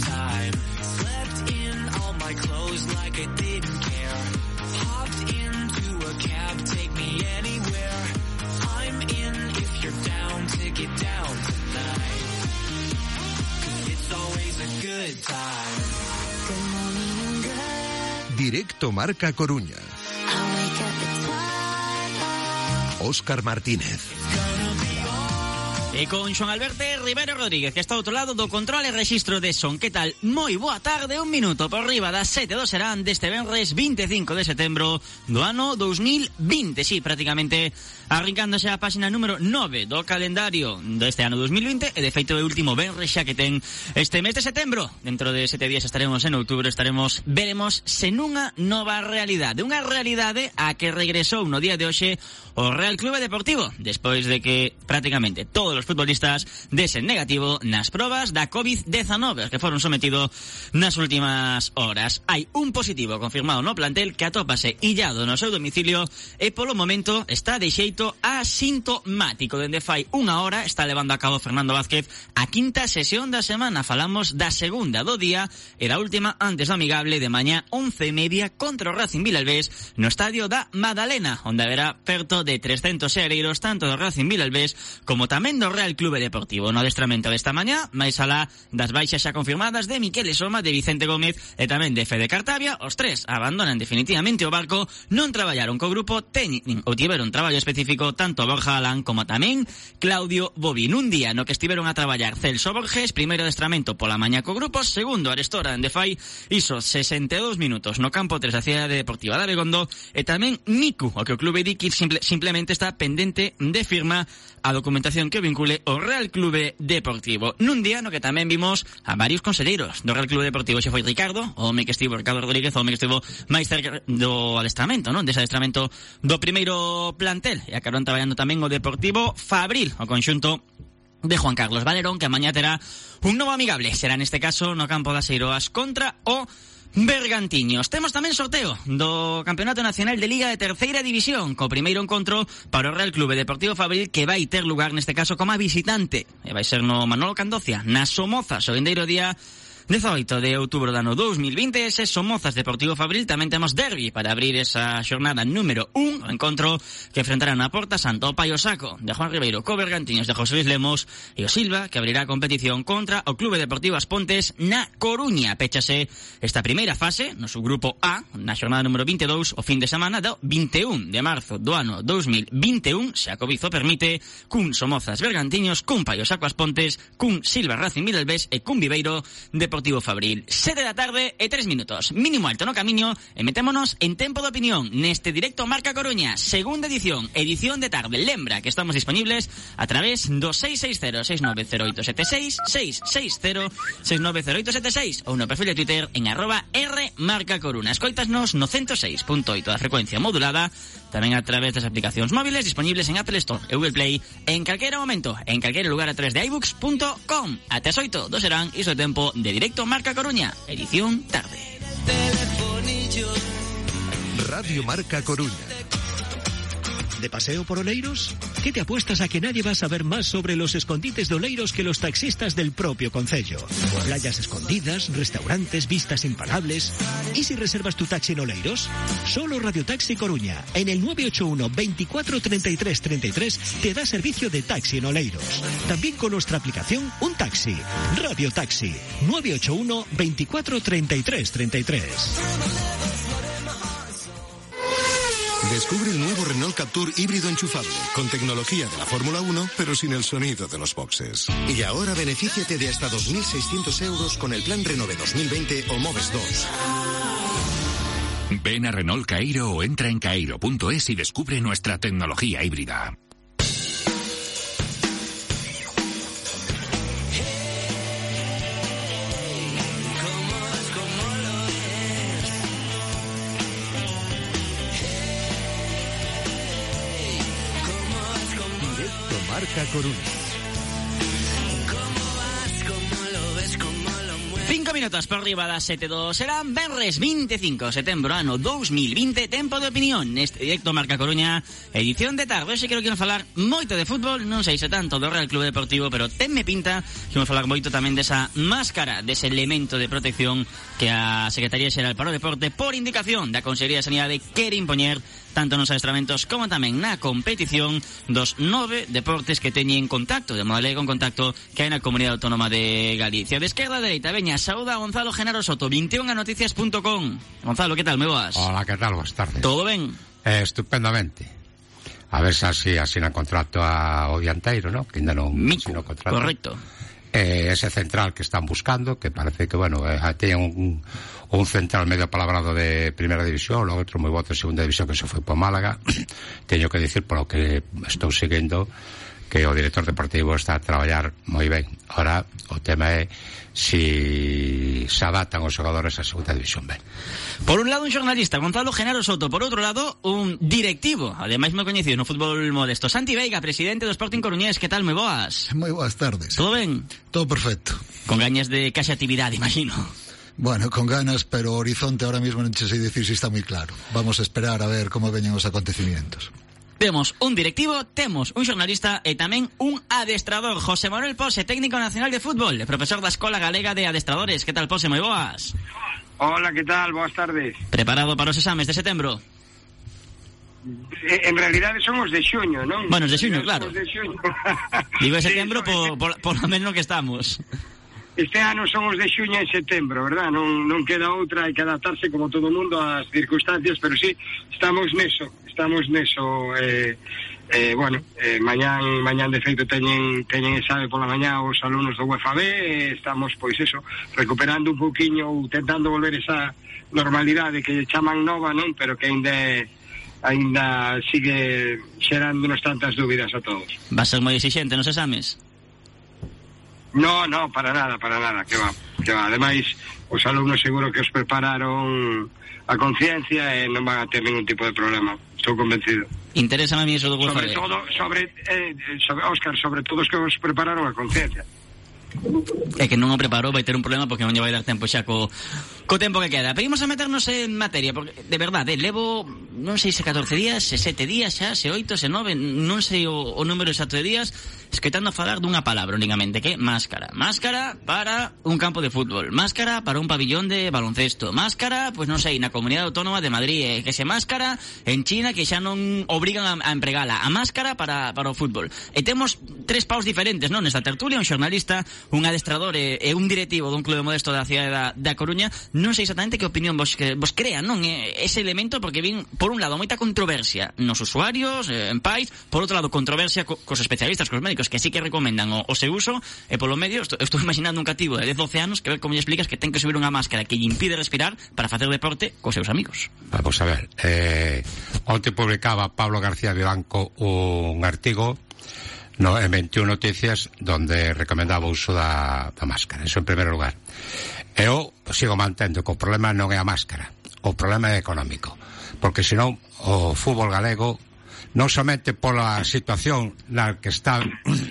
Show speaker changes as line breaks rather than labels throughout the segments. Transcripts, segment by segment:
time. Slept in all my clothes like I didn't care. Hopped into a cab, take me anywhere. I'm in if you're down to get down tonight. 'Cause it's always a good time. Good morning and good.
Directo Marca Coruña. Óscar Martínez.
E con Xoan Alberto Rivero Rodríguez, que está ao outro lado do control e rexistro de son. Que tal? Moi boa tarde, un minuto por riba das 7 do serán deste venres 25 de setembro do ano 2020. Sí, prácticamente arrincándose a páxina número 9 do calendario deste ano 2020 e de feito o último venres xa que ten este mes de setembro. Dentro de 7 días estaremos en outubro, veremos sen unha nova realidade. Unha realidade a que regresou no día de hoxe o Real Clube Deportivo, despois de que prácticamente todos os futbolistas desen negativo nas probas da COVID-19 que foron sometidos nas últimas horas. Hai un positivo confirmado no plantel que atópase illado no seu domicilio e polo momento está de xeito asintomático. Dende fai unha hora está levando a cabo Fernando Vázquez a quinta sesión da semana. Falamos da segunda do día e da última antes do amigable de mañá 11:30 contra o Racing Vilalbés no estadio da Madalena, onde haberá perto de 300 seareiros tanto do Racing Vilalbés como tamén do Real Clube Deportivo. No adestramento desta mañá, máis alá das baixas xa confirmadas de Miquel Soma, de Vicente Gómez e tamén de Fede Cartavia, os tres abandonan definitivamente o barco. Non traballaron co grupo técnico ou tiveron traballo específico tanto Borja Alán como tamén Claudio Bobín. Un día no que estiveron a traballar Celso Borges, primeiro adestramento pola mañá co grupo, segundo arestora de fai iso 62 minutos no campo 3 da Cidade Deportiva de Abegondo e tamén Miku, o que o clube di que simplemente está pendente de firma a documentación que vincule o Real Clube Deportivo. Nun día no que tamén vimos a varios conselleiros do Real Clube Deportivo. Xe foi Ricardo Rodríguez, o home que estivo máis cerca do adestramento, non? Dese adestramento do primeiro plantel. E acabaron traballando tamén o Deportivo Fabril, o conxunto de Juan Carlos Valerón, que amañá terá un novo amigable. Será neste caso no campo das Eiroas contra o Bergantiños. Temos tamén sorteo do Campeonato Nacional de Liga de Terceira División, co primeiro encontro para o Real Clube Deportivo Fabril, que vai ter lugar neste caso como visitante, e vai ser no Manolo Candocia, na Somozas, o vindeiro día 18 de outubro do ano 2020. Ese Somozas Deportivo Fabril. Tamén temos derbi para abrir esa xornada número 1, o encontro que enfrentarán a Porta Santo o Paio Saco de Juan Ribeiro co Bergantiños de José Luis Lemos e o Silva, que abrirá a competición contra o Clube Deportivo As Pontes na Coruña. Péchase esta primeira fase no subgrupo A na xornada número 22 o fin de semana do 21 de marzo do ano 2021, se a Covid o permite, cun Somozas Bergantiños, cun Paio Saco As Pontes, cun Silva Racing Vilalbés e cun Viveiro Deportivo Fabril. 7 da tarde e 3 minutos. Mínimo alto no camiño e metémonos en tempo de opinión neste directo Marca Coruña, segunda edición de tarde. Lembra que estamos disponibles a través do 660-690876, 660-690876 ou no perfil de Twitter en @rmarcacoruña. Escoitasnos no 106.8 da frecuencia modulada, tamén a través das aplicacións móviles disponibles en Apple Store e Google Play en calquera momento, en calquera lugar a través de iBooks.com. Até as 8 do serán iso tempo de directo Marca Coruña, edición tarde.
Radio Marca Coruña.
¿De paseo por Oleiros? ¿Qué te apuestas a que nadie va a saber más sobre los escondites de Oleiros que los taxistas del propio concello? Playas escondidas, restaurantes, vistas imparables. ¿Y si reservas tu taxi en Oleiros? Solo Radio Taxi Coruña, en el 981 24 33 33, te da servicio de taxi en Oleiros. También con nuestra aplicación Un Taxi. Radio Taxi, 981 24 33 33.
Descubre el nuevo Renault Captur híbrido enchufable, con tecnología de la Fórmula 1, pero sin el sonido de los boxes. Y ahora benefíciate de hasta 2.600 euros con el plan Renove 2020 o Moves 2.
Ven a Renault Cairo o entra en cairo.es y descubre nuestra tecnología híbrida.
Marca Coruña.
5 5 minutos por riba das 7:02 serán venres 25 de setembro ano 2020, tempo de opinión neste directo Marca Coruña, edición de tarde. Hoxe quero falar moito de fútbol, non sei se tanto do Real Club Deportivo, pero tenme pinta que vamos falar moito tamén desa máscara, dese elemento de protección que a Secretaría Xeral para o Deporte, por indicación da Consellería de Sanidade, quere impoñer tanto nos adestramentos como tamén na competición dos 9 deportes que teñen contacto, de modalidade con contacto, que hai na Comunidade Autónoma de Galicia. De esquerda a dereita, veña, saúda a Gonzalo Genaro Soto, 21anoticias.com. Gonzalo, que tal, me boas?
Hola, que tal, boas tardes.
Todo ben?
Estupendamente. A ver se asina contrato ao dianteiro, ¿no? Que ainda non asina contrato.
Correcto.
Ese central que están buscando, que parece que, bueno, teñen un central medio palabrado de primeira división, o outro moi bo de segunda división que se foi por Málaga. Teño que dicir, polo que estou seguindo, que o director deportivo está a traballar moi ben. Ahora, o tema é si se adaptan os xogadores a segunda división ben.
Por un lado un xornalista, Gonzalo Genaro Soto. Por outro lado, un directivo, ademais moi coñecido no fútbol modesto, Santi Veiga, presidente do Sporting Coruñés. Que tal, moi boas?
Moi boas tardes.
Todo ben?
Todo perfecto.
Con gañas de case actividade, imagino.
Bueno, con ganas, pero o horizonte ahora mismo non sei dicir se está moi claro. Vamos a esperar a ver como veñen os acontecimientos.
Temos un directivo, temos un xornalista e tamén un adestrador, José Manuel Pose, técnico nacional de fútbol, profesor da Escola Galega de Adestradores. Que tal, Pose, moi boas?
Hola, que tal? Boas tardes.
Preparado para os exames de setembro?
En realidade son os de xuño, non?
Bueno, os de xuño, claro.
Os de xuño.
Digo de setembro por lo menos que estamos.
Este ano son os de xuño e setembro, verdad? Non queda outra, hai que adaptarse como todo o mundo ás circunstancias, pero sí, estamos neso. Mañán de feito teñen exame pola mañá os alumnos do UFAB, estamos, pois eso, recuperando un pouquiño ou tentando volver esa normalidade que chaman nova, non? Pero que ainda sigue xerándonos tantas dúbidas a todos.
Va a ser moi exixente nos exames?
No, para nada, que va. Ademais, os alumnos seguro que os prepararon a conciencia e non van a ter ningún tipo de problema. Estou convencido.
Interesa a mí eso do UFAB.
Sobre todo os que os prepararon a conciencia.
É que non o preparou, vai ter un problema porque non lle vai dar tempo xa co tempo que queda. Pero imos a meternos en materia, porque de verdade, levo non sei se 14 días, se 7 días xa, se 8, se 9, non sei o número exacto de días, escoitando falar dunha palabra únicamente, que é máscara. Máscara para un campo de fútbol, máscara para un pabillón de baloncesto, máscara, pois non sei, na Comunidade Autónoma de Madrid, que se máscara en China, que xa non obrigan a empregala, a máscara para o fútbol. E temos tres paus diferentes, non? Nesta tertulia, un xornalista, un adestrador e un directivo dun clube modesto da cidade da Coruña. Non sei exactamente que opinión vos crean, non? Ese elemento, porque vin, por un lado, moita controversia nos usuarios, en pais, por outro lado, controversia cos especialistas, cos médicos, que sí que recomendan o seu uso, e polo medio, estou imaginando un cativo de 10-12 anos que ver como lle explicas que ten que subir unha máscara que lle impide respirar para facer deporte cos seus amigos.
Vamos a ver, onte publicaba Pablo García Vivanco un artigo en 21 Noticias donde recomendaba o uso da máscara, eso en primeiro lugar. Eu sigo mantendo que o problema non é a máscara, o problema é económico, porque senón o fútbol galego, non somente pola situación na que está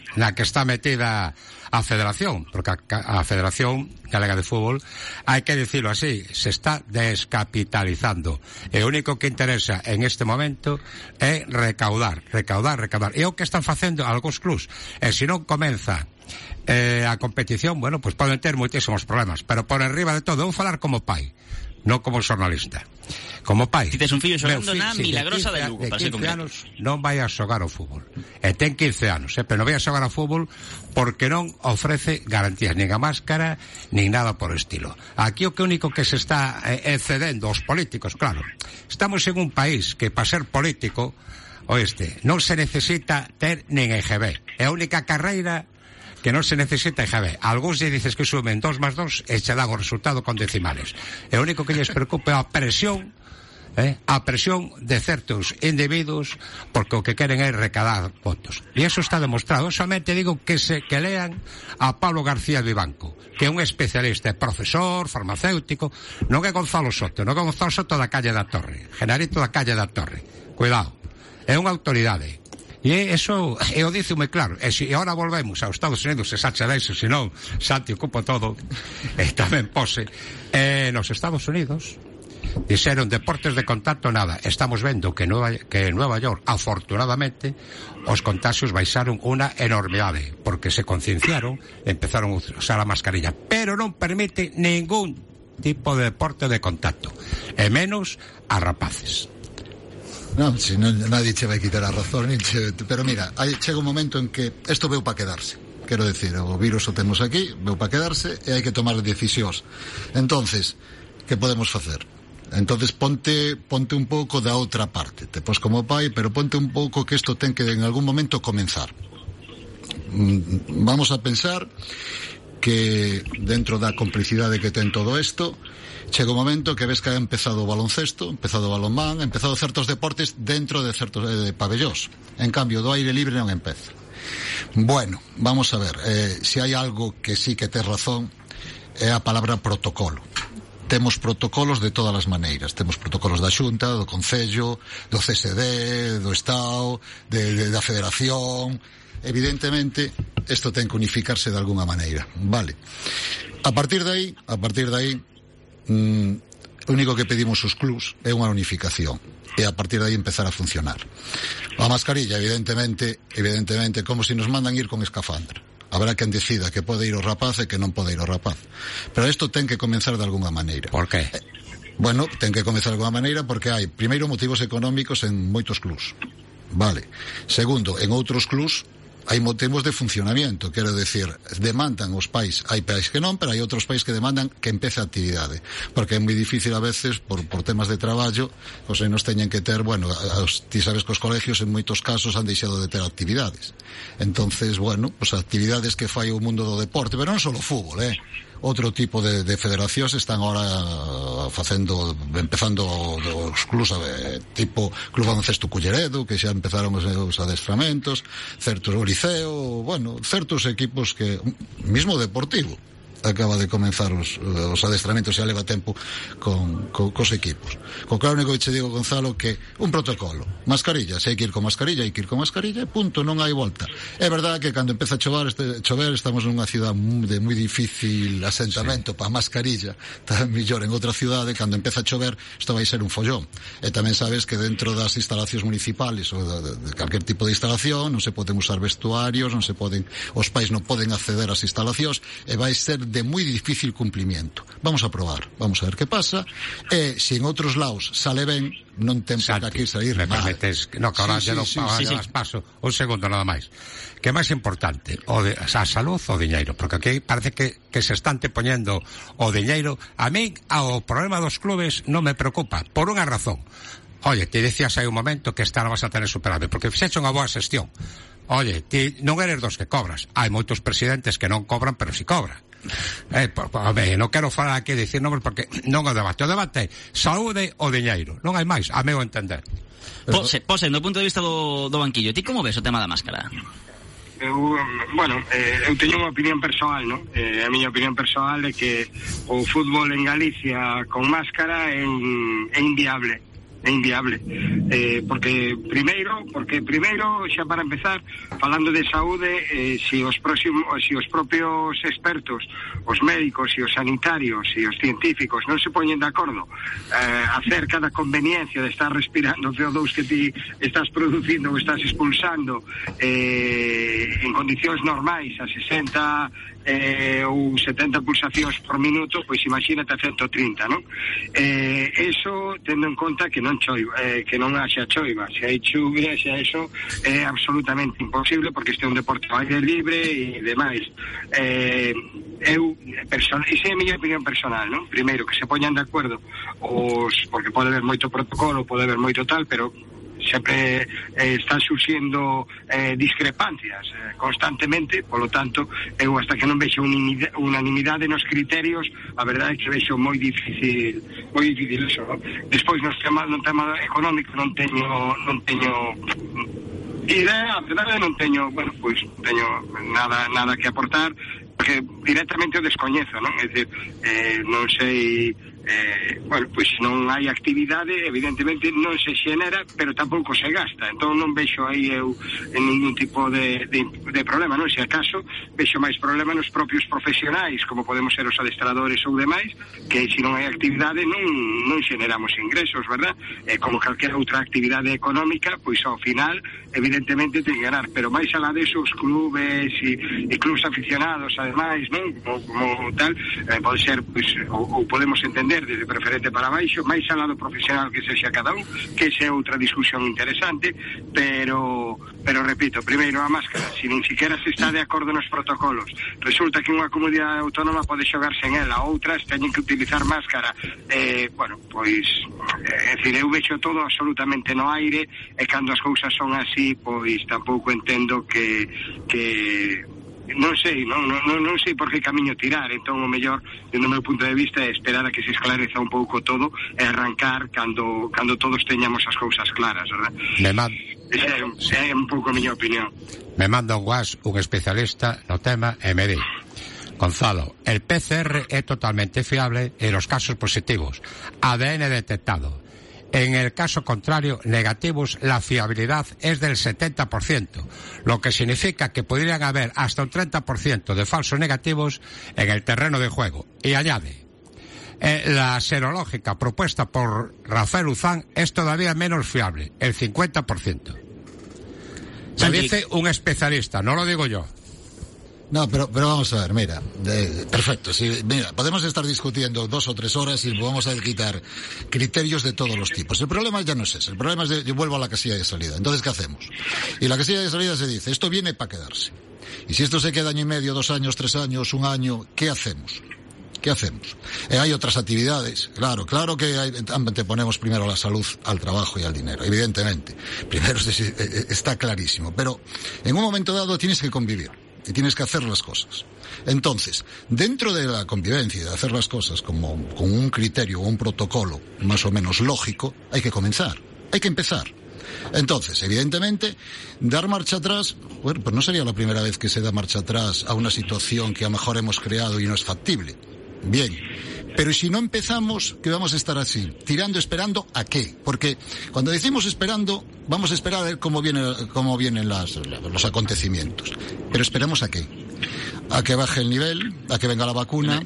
metida a Federación, porque a Federación Galega de Fútbol, hai que dicilo así, se está descapitalizando. E o único que interesa en este momento é recaudar. E o que están facendo algúns clubs. E se non comeza a competición, bueno, pues poden ter moitísimos problemas. Pero por enriba de todo, vou falar como pai, non como xornalista. Como pai.
Si tes un fillo xogando na Milagrosa de Lugo,
de 15 anos non vai a xogar ao fútbol. E ten 15 anos, pero non vai a xogar ao fútbol porque non ofrece garantías, nin a máscara, nin nada por estilo. Aquí o que único que se está excedendo aos políticos, claro. Estamos en un país que para ser político, non se necesita ter nin EGB. É a única carreira que non se necesita EGB. Algúns lle dices que sumen 2 más 2 e che dan o resultado con decimales. E o único que lles preocupa é a presión de certos individuos, porque o que queren é recadar votos. E eso está demostrado. Somente digo que lean a Pablo García Vivanco, que é un especialista, profesor, farmacéutico, non é Gonzalo Soto, non é Gonzalo Soto da calle da Torre, Genarito da calle da Torre. Cuidado, é unha autoridade. E eso, eu dice moi claro. E se ahora volvemos aos Estados Unidos, se sacha deso, senón Santi ocupa todo, e tamén pose. Nos Estados Unidos dixeron deportes de contacto nada. Estamos vendo que en Nueva York, afortunadamente, os contagios baixaron unha enormidade, porque se concienciaron, empezaron a usar a mascarilla, pero non permite ningún tipo de deporte de contacto, e menos a rapaces.
Non, si nadie che vai quitar a razón, pero mira, chega un momento en que isto veu para quedarse. Quero decir, o virus o temos aquí, veu para quedarse e hai que tomar decisións. Entonces, que podemos facer? Entonces ponte un pouco da outra parte. Te pos como pai, pero ponte un pouco que isto ten que en algún momento comenzar. Vamos a pensar que dentro da complicidade que ten todo isto, chega un momento que ves que ha empezado o baloncesto, empezado o balonmán, empezado certos deportes dentro de certos pabellós. En cambio, do aire libre non empeza. Bueno, vamos a ver, se hai algo que sí que tes razón, é a palabra protocolo. Temos protocolos de todas as maneiras. Temos protocolos da Xunta, do Concello, do CSD, do Estado, da Federación. Evidentemente, isto ten que unificarse de alguna maneira, vale? A partir de aí, o único que pedimos os clubs é unha unificación e a partir de aí empezar a funcionar. A mascarilla, evidentemente, como se nos mandan ir con escafandra. Habrá quen decida que pode ir o rapaz e que non pode ir o rapaz. Pero isto ten que comenzar de alguna maneira.
Por qué?
Bueno, ten que comenzar de alguna maneira porque hai, primeiro, motivos económicos en moitos clubs. Vale. Segundo, en outros clubs hai motivos de funcionamiento, quero decir, demandan os pais, hai pais que non, pero hai outros pais que demandan que empece a actividade, porque é moi difícil a veces, por temas de traballo, os nenos teñen que ter, bueno, ti sabes que os colegios en moitos casos han deixado de ter actividades, entonces, bueno, pues actividades que fai o mundo do deporte, pero non só o fútbol, outro tipo de federacións están ahora empezando os clubs tipo Club Baloncesto Culleredo, que xa empezaron os adestramentos, certos o Liceo, bueno, certos equipos que, mismo Deportivo acaba de comenzar os adestramentos, xa leva tempo cos equipos. Co claro, único que che digo, Gonzalo, que un protocolo, mascarilla, se hai que ir con mascarilla, punto, non hai volta. É verdade que cando empeza a chover, estamos nunha ciudad de moi difícil asentamento para a mascarilla, está mellor en outra cidade, cando empeza a chover, isto vai ser un follón. E tamén sabes que dentro das instalacións municipales ou de calquer tipo de instalación non se poden usar vestuarios, os pais non poden acceder ás instalacións e vai ser de moi difícil cumplimiento. Vamos a probar, vamos a ver que pasa, e se en outros lados sale ben, non ten por que aquí sair
me
mal.
Permites, no, que ahora paso un segundo nada máis. Que é máis importante, a salud ou o diñeiro? Porque aquí parece que se están te poñendo o diñeiro. A mí, o problema dos clubes non me preocupa, por unha razón. Oye, te decías aí un momento que esta non vas a tener superávit, porque fixeche unha boa xestión. Oye, ti non eres dos que cobras. Hai moitos presidentes que non cobran, pero si cobran. Non quero falar aquí e dicir nombres porque non é o debate. O debate é saúde ou diñeiro. Non hai máis, a meu entender.
Pose, no punto de vista do banquillo, ti como ves o tema da máscara?
Eu teño unha opinión persoal, non? A miña opinión persoal é que o fútbol en Galicia con máscara é inviable. É inviable, porque primeiro, xa para empezar, falando de saúde, se os propios expertos, os médicos e os sanitarios e os científicos non se poñen de acordo acerca da conveniencia de estar respirando o CO2 que ti estás producindo ou estás expulsando en condicións normais a 60 ou 70 pulsacións por minuto, pois imagínate a 130, non? Eso tendo en conta que non haxa choiva. Se hai chuvia, se hai eso, é absolutamente imposible, porque este é un deporte ao aire libre e demais. Esa é a miña opinión personal, non? Primeiro, que se poñan de acordo porque pode haber moito protocolo, pode haber moito tal, pero sempre están surxindo discrepancias constantemente, polo tanto eu hasta que non vexo unanimidade nos criterios, a verdade é que vexo moi difícil eso, ¿no? Despois no tema económico non teño idea, a verdade non teño, bueno, pois teño nada que aportar, porque directamente o descoñezo, non? É dicir, non sei bueno, pois non hai actividade, evidentemente non se xenera, pero tampouco se gasta, entón non vexo aí eu en ningún tipo de problema, non? Se acaso vexo máis problema nos propios profesionais, como podemos ser os adestradores ou demais, que se non hai actividade non xeneramos ingresos, verdad? Como calquera outra actividade económica, pois ao final evidentemente ten que ganar, pero máis alá deso os clubes e clubes aficionados ademais, non? Como tal, pode ser, pois, ou podemos entender desde preferente para baixo, máis alá do profesional que sexa cada un, que esa é outra discusión interesante, pero repito, primeiro a máscara, se nin siquiera se está de acordo nos protocolos, resulta que unha comunidade autónoma pode xogar sen ela, outras teñen que utilizar máscara, bueno, pois en fin, eu vexo todo absolutamente no aire, e cando as cousas son así, pois tampouco entendo que non sei por que camiño tirar, entón o mellor, dentro do meu punto de vista, é esperar a que se esclareza un pouco todo e arrancar cando todos teñamos as cousas claras, verdad? É un pouco a miña opinión.
Me manda un WhatsApp un especialista no tema e me di: Gonzalo, el PCR é totalmente fiable en los casos positivos, ADN detectado. En el caso contrario, negativos, la fiabilidad es del 70%, lo que significa que podrían haber hasta un 30% de falsos negativos en el terreno de juego. Y añade, la serológica propuesta por Rafael Uzán es todavía menos fiable, el 50%. Lo dice un especialista, no lo digo yo.
No, pero vamos a ver, mira, perfecto, sí, mira, podemos estar discutiendo 2 o 3 horas y vamos a quitar criterios de todos los tipos. El problema ya no es ese, el problema es yo vuelvo a la casilla de salida. Entonces, ¿qué hacemos? Y la casilla de salida se dice, esto viene para quedarse. Y si esto se queda año y medio, 2 años, 3 años, 1 año, ¿qué hacemos? ¿Qué hacemos? Hay otras actividades, claro que te ponemos primero la salud al trabajo y al dinero, evidentemente. Primero está clarísimo, pero en un momento dado tienes que convivir. Y tienes que hacer las cosas. Entonces, dentro de la convivencia y de hacer las cosas como con un criterio o un protocolo más o menos lógico, hay que comenzar, hay que empezar. Entonces, evidentemente, dar marcha atrás, bueno, pues no sería la primera vez que se da marcha atrás a una situación que a lo mejor hemos creado y no es factible. Bien. Pero si no empezamos, ¿qué vamos a estar así? Tirando, esperando, ¿a qué? Porque cuando decimos esperando, vamos a esperar a ver cómo vienen los acontecimientos. Pero esperamos ¿a qué? A que baje el nivel, a que venga la vacuna.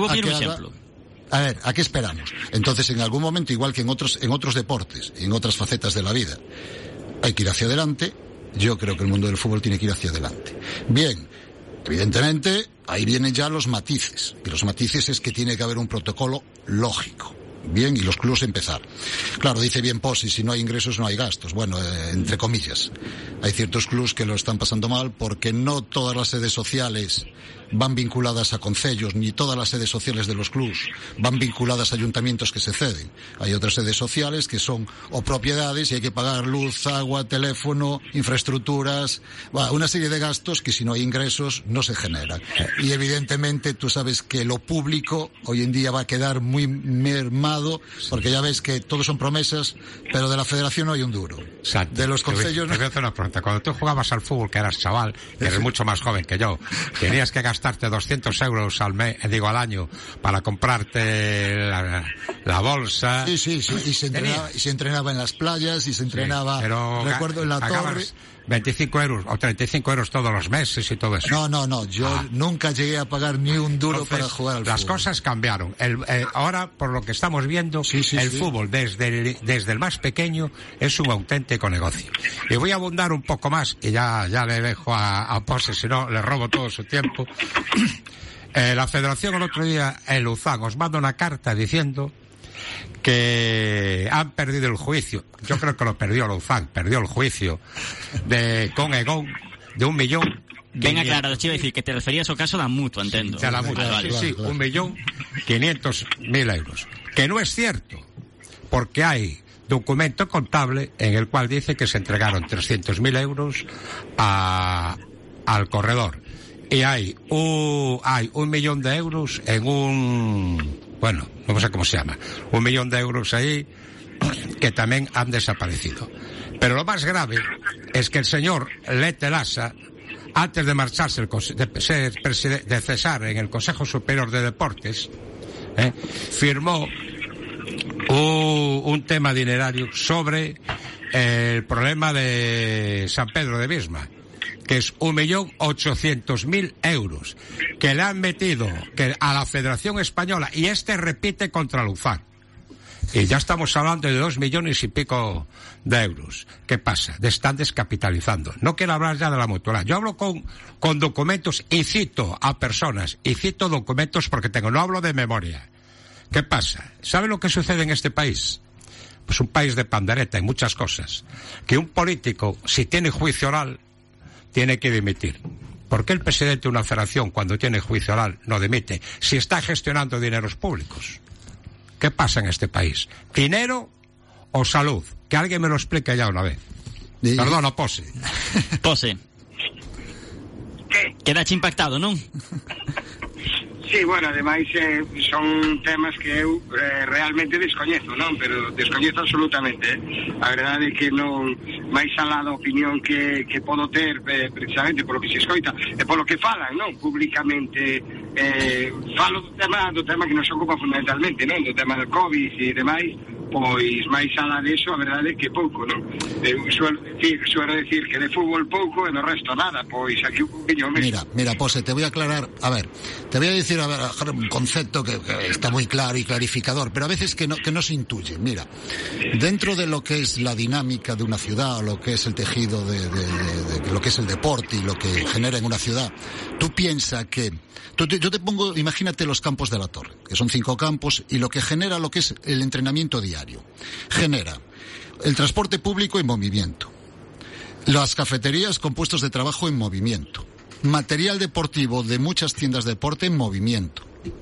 A ver, ¿a qué esperamos? Entonces, en algún momento, igual que en otros deportes, en otras facetas de la vida, hay que ir hacia adelante. Yo creo que el mundo del fútbol tiene que ir hacia adelante. Bien. Evidentemente, ahí vienen ya los matices. Y los matices es que tiene que haber un protocolo lógico. Bien, y los clubes empezar. Claro, dice bien Posi, si no hay ingresos no hay gastos. Bueno, entre comillas. Hay ciertos clubes que lo están pasando mal porque no todas las sedes sociales van vinculadas a concellos, ni todas las sedes sociales de los clubes van vinculadas a ayuntamientos que se ceden. Hay otras sedes sociales que son o propiedades y hay que pagar luz, agua, teléfono, infraestructuras, una serie de gastos que si no hay ingresos no se generan. Y evidentemente tú sabes que lo público hoy en día va a quedar muy mermado porque ya ves que todos son promesas, pero de la federación no hay un duro.
Exacto.
De los concellos
Te voy a hacer una pregunta. Cuando tú jugabas al fútbol, que eras chaval, que eres mucho más joven que yo, tenías que gastarte 200 euros al año para comprarte la bolsa.
Sí, y se entrenaba en las playas y se entrenaba, pero recuerdo, en la torre.
25 euros o 35 euros todos los meses y todo eso.
No, yo nunca llegué a pagar ni un duro. Entonces, para jugar al fútbol.
Las cosas cambiaron. Ahora, por lo que estamos viendo, el fútbol, desde el más pequeño, es un auténtico negocio. Y voy a abundar un poco más, y ya le dejo a Pose, si no, le robo todo su tiempo. La federación el otro día, el Uzán, os manda una carta diciendo que han perdido el juicio. Yo creo que lo perdió Luzán, perdió el juicio con Egón de 1 millón.
Venga, claro, te iba a decir que te referías al caso de la Mutua, entiendo.
De la Mutua, sí, 1.500.000 euros. Que no es cierto, porque hay documento contable en el cual dice que se entregaron 300.000 euros al corredor. Y hay 1 millón de euros en bueno, no sé cómo se llama, 1 millón de euros ahí que también han desaparecido. Pero lo más grave es que el señor Lete Lassa, antes de marcharse de cesar en el Consejo Superior de Deportes, firmó un tema dinerario sobre el problema de San Pedro de Bisma, que es 1.800.000 euros que le han metido a la Federación Española, y repite contra Luzán. Y ya estamos hablando de 2 millones y pico de euros. ¿Qué pasa? Están descapitalizando. No quiero hablar ya de la Mutual. Yo hablo con documentos y cito a personas, y cito documentos porque no hablo de memoria. ¿Qué pasa? ¿Sabe lo que sucede en este país? Pues un país de pandereta y muchas cosas. Que un político, si tiene juicio oral, tiene que dimitir. ¿Por qué el presidente de una federación, cuando tiene juicio oral, no dimite? Si está gestionando dineros públicos. ¿Qué pasa en este país? ¿Dinero o salud? Que alguien me lo explique ya una vez. Perdona, Pose.
Pose. Quedache impactado, non?
Sí, bueno, ademais son temas que eu realmente descoñezo, non? Pero descoñezo absolutamente, A verdade é que non, máis alá da opinión que podo ter precisamente polo que se escoita e polo que falan, non? Públicamente falo do tema que nos ocupa fundamentalmente, non? Do tema do COVID e demais, pois máis alá deso, a verdade é que pouco, non? Suelo decir que de fútbol pouco e no resto nada, pois aquí un poquinho mesmo.
Mira, Pose, te voy a aclarar, te voy a decir un concepto que está muy claro y clarificador, pero a veces que no se intuye. Mira, dentro de lo que es la dinámica de una ciudad, o lo que es el tejido de lo que es el deporte y lo que genera en una ciudad, tú piensas que yo te pongo, imagínate los campos de la Torre, que son 5 campos, y lo que genera lo que es el entrenamiento diario. Genera el transporte público en movimiento, las cafeterías con puestos de trabajo en movimiento, material deportivo de muchas tiendas de deporte en movimiento.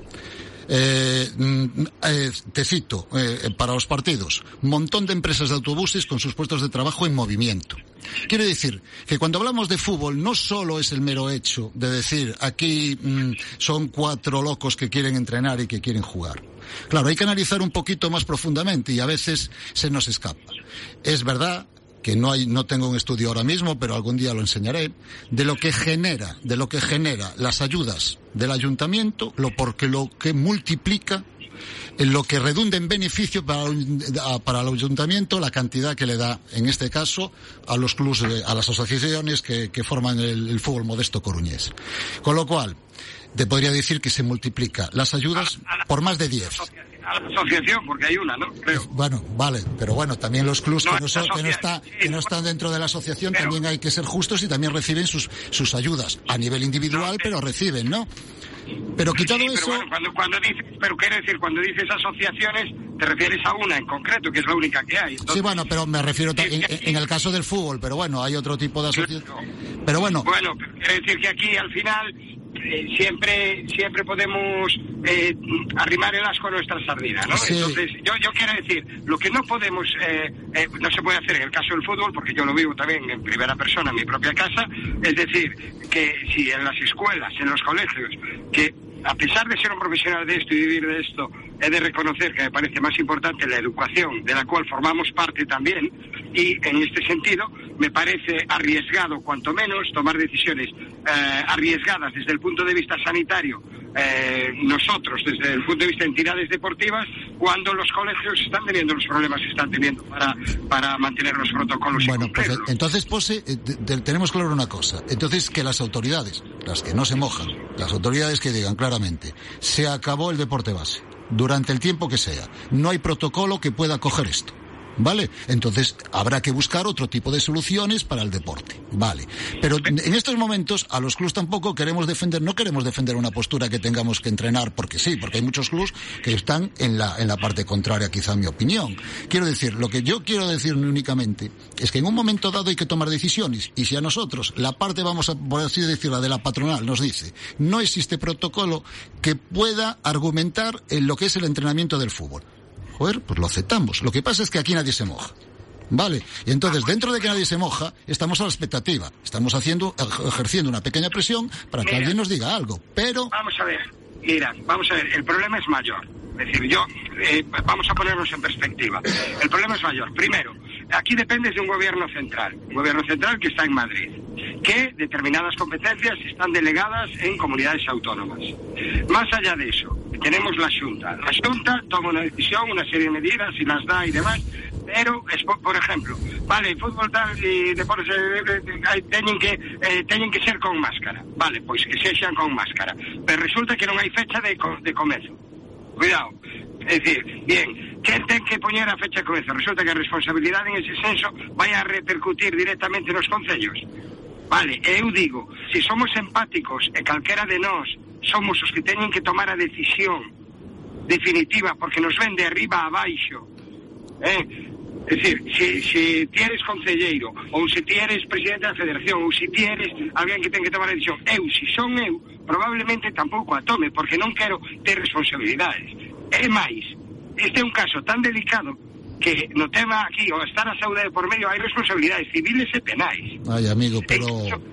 Te cito, para los partidos, montón de empresas de autobuses con sus puestos de trabajo en movimiento. Quiere decir que cuando hablamos de fútbol no solo es el mero hecho de decir aquí son 4 locos que quieren entrenar y que quieren jugar. Claro, hay que analizar un poquito más profundamente y a veces se nos escapa. Es verdad que no tengo un estudio ahora mismo, pero algún día lo enseñaré, de lo que genera las ayudas del ayuntamiento, lo que multiplica, en lo que redunda en beneficio para el ayuntamiento, la cantidad que le da, en este caso, a los clubes, a las asociaciones que forman el fútbol modesto coruñés. Con lo cual, te podría decir que se multiplica las ayudas por más de 10.
A la asociación, porque hay una, ¿no? Creo.
Bueno, vale, pero bueno, también los clubs que no están dentro de la asociación, pero también hay que ser justos y también reciben sus ayudas a nivel individual, pero reciben, ¿no? Pero quitado eso...
Bueno, cuando dices asociaciones, te refieres a una en concreto, que es la única que hay. Entonces,
sí, bueno, pero me refiero en el caso del fútbol, pero bueno, hay otro tipo de asociación. Pero bueno...
Bueno, pero quiero decir que aquí, al final... siempre podemos arrimar el asco a nuestra sardina, ¿no? Sí. Entonces, yo quiero decir, lo que no podemos, no se puede hacer en el caso del fútbol, porque yo lo vivo también en primera persona en mi propia casa, es decir, que si en las escuelas, en los colegios, que a pesar de ser un profesional de esto y vivir de esto, he de reconocer que me parece más importante la educación, de la cual formamos parte también, y en este sentido me parece arriesgado, cuanto menos, tomar decisiones arriesgadas desde el punto de vista sanitario, nosotros, desde el punto de vista de entidades deportivas, cuando los colegios están teniendo los problemas que están teniendo para mantener los protocolos.
Bueno, pues entonces, Pose, tenemos claro una cosa. Entonces, que las autoridades, las que no se mojan, las autoridades que digan claramente, se acabó el deporte base, durante el tiempo que sea. No hay protocolo que pueda coger esto. ¿Vale? Entonces habrá que buscar otro tipo de soluciones para el deporte. Vale. Pero en estos momentos a los clubs tampoco no queremos defender una postura que tengamos que entrenar porque sí, porque hay muchos clubs que están en la parte contraria, quizá, a mi opinión. Quiero decir, lo que yo quiero decir únicamente es que en un momento dado hay que tomar decisiones, y si a nosotros la parte, vamos a por así decirlo, de la patronal nos dice no existe protocolo que pueda argumentar en lo que es el entrenamiento del fútbol, joder, pues lo aceptamos. Lo que pasa es que aquí nadie se moja. Vale, y entonces dentro de que nadie se moja, estamos a la expectativa. Estamos ejerciendo una pequeña presión para que alguien nos diga algo, pero... Vamos a ver,
el problema es mayor. Es decir, vamos a ponernos en perspectiva. El problema es mayor. Primero, aquí dependes de un gobierno central que está en Madrid, que determinadas competencias están delegadas en comunidades autónomas. Más allá de eso, tenemos la Xunta. La Xunta toma una decisión, una serie de medidas, y las da y demás, pero, por ejemplo, vale, fútbol tal e deportes teñen que ser con máscara. Vale, pois que sexan con máscara. Pero resulta que non hai fecha de comezo. Cuidado. É dicir, bien, quen ten que poñer a fecha de comezo? Resulta que a responsabilidade en ese senso vai a repercutir directamente nos concellos. Vale, eu digo, se somos empáticos e calquera de nós somos os que teñen que tomar a decisión definitiva, porque nos ven de arriba a baixo, é dicir, se ti eres concelleiro, ou se ti eres presidente da federación, ou se ti eres alguén que ten que tomar a decisión, se son eu, probablemente tampouco a tome, porque non quero ter responsabilidades. É máis, este é un caso tan delicado que no tema aquí, o estar a saúde por medio, hai responsabilidades civiles e penais.
Ay, amigo, pero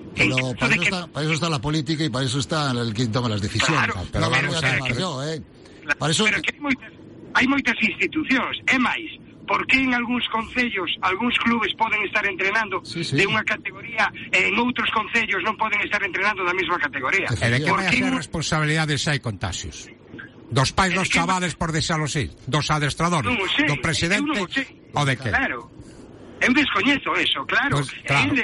para eso está la política y para eso está el que toma las decisiones.
Claro,
pero vamos a tomar yo, Para eso...
Pero que hai moitas institucións, é máis, por que en algúns concellos, algúns clubes poden estar entrenando de unha categoría e en outros concellos non poden estar entrenando da mesma categoría?
E de que vai a ser responsabilidade se hai contagios? Dos pais dos chavales por deixalo así, dos adestradores, do presidente, ou de que?
Claro, eu descoñezo eso, claro.
Pues, claro.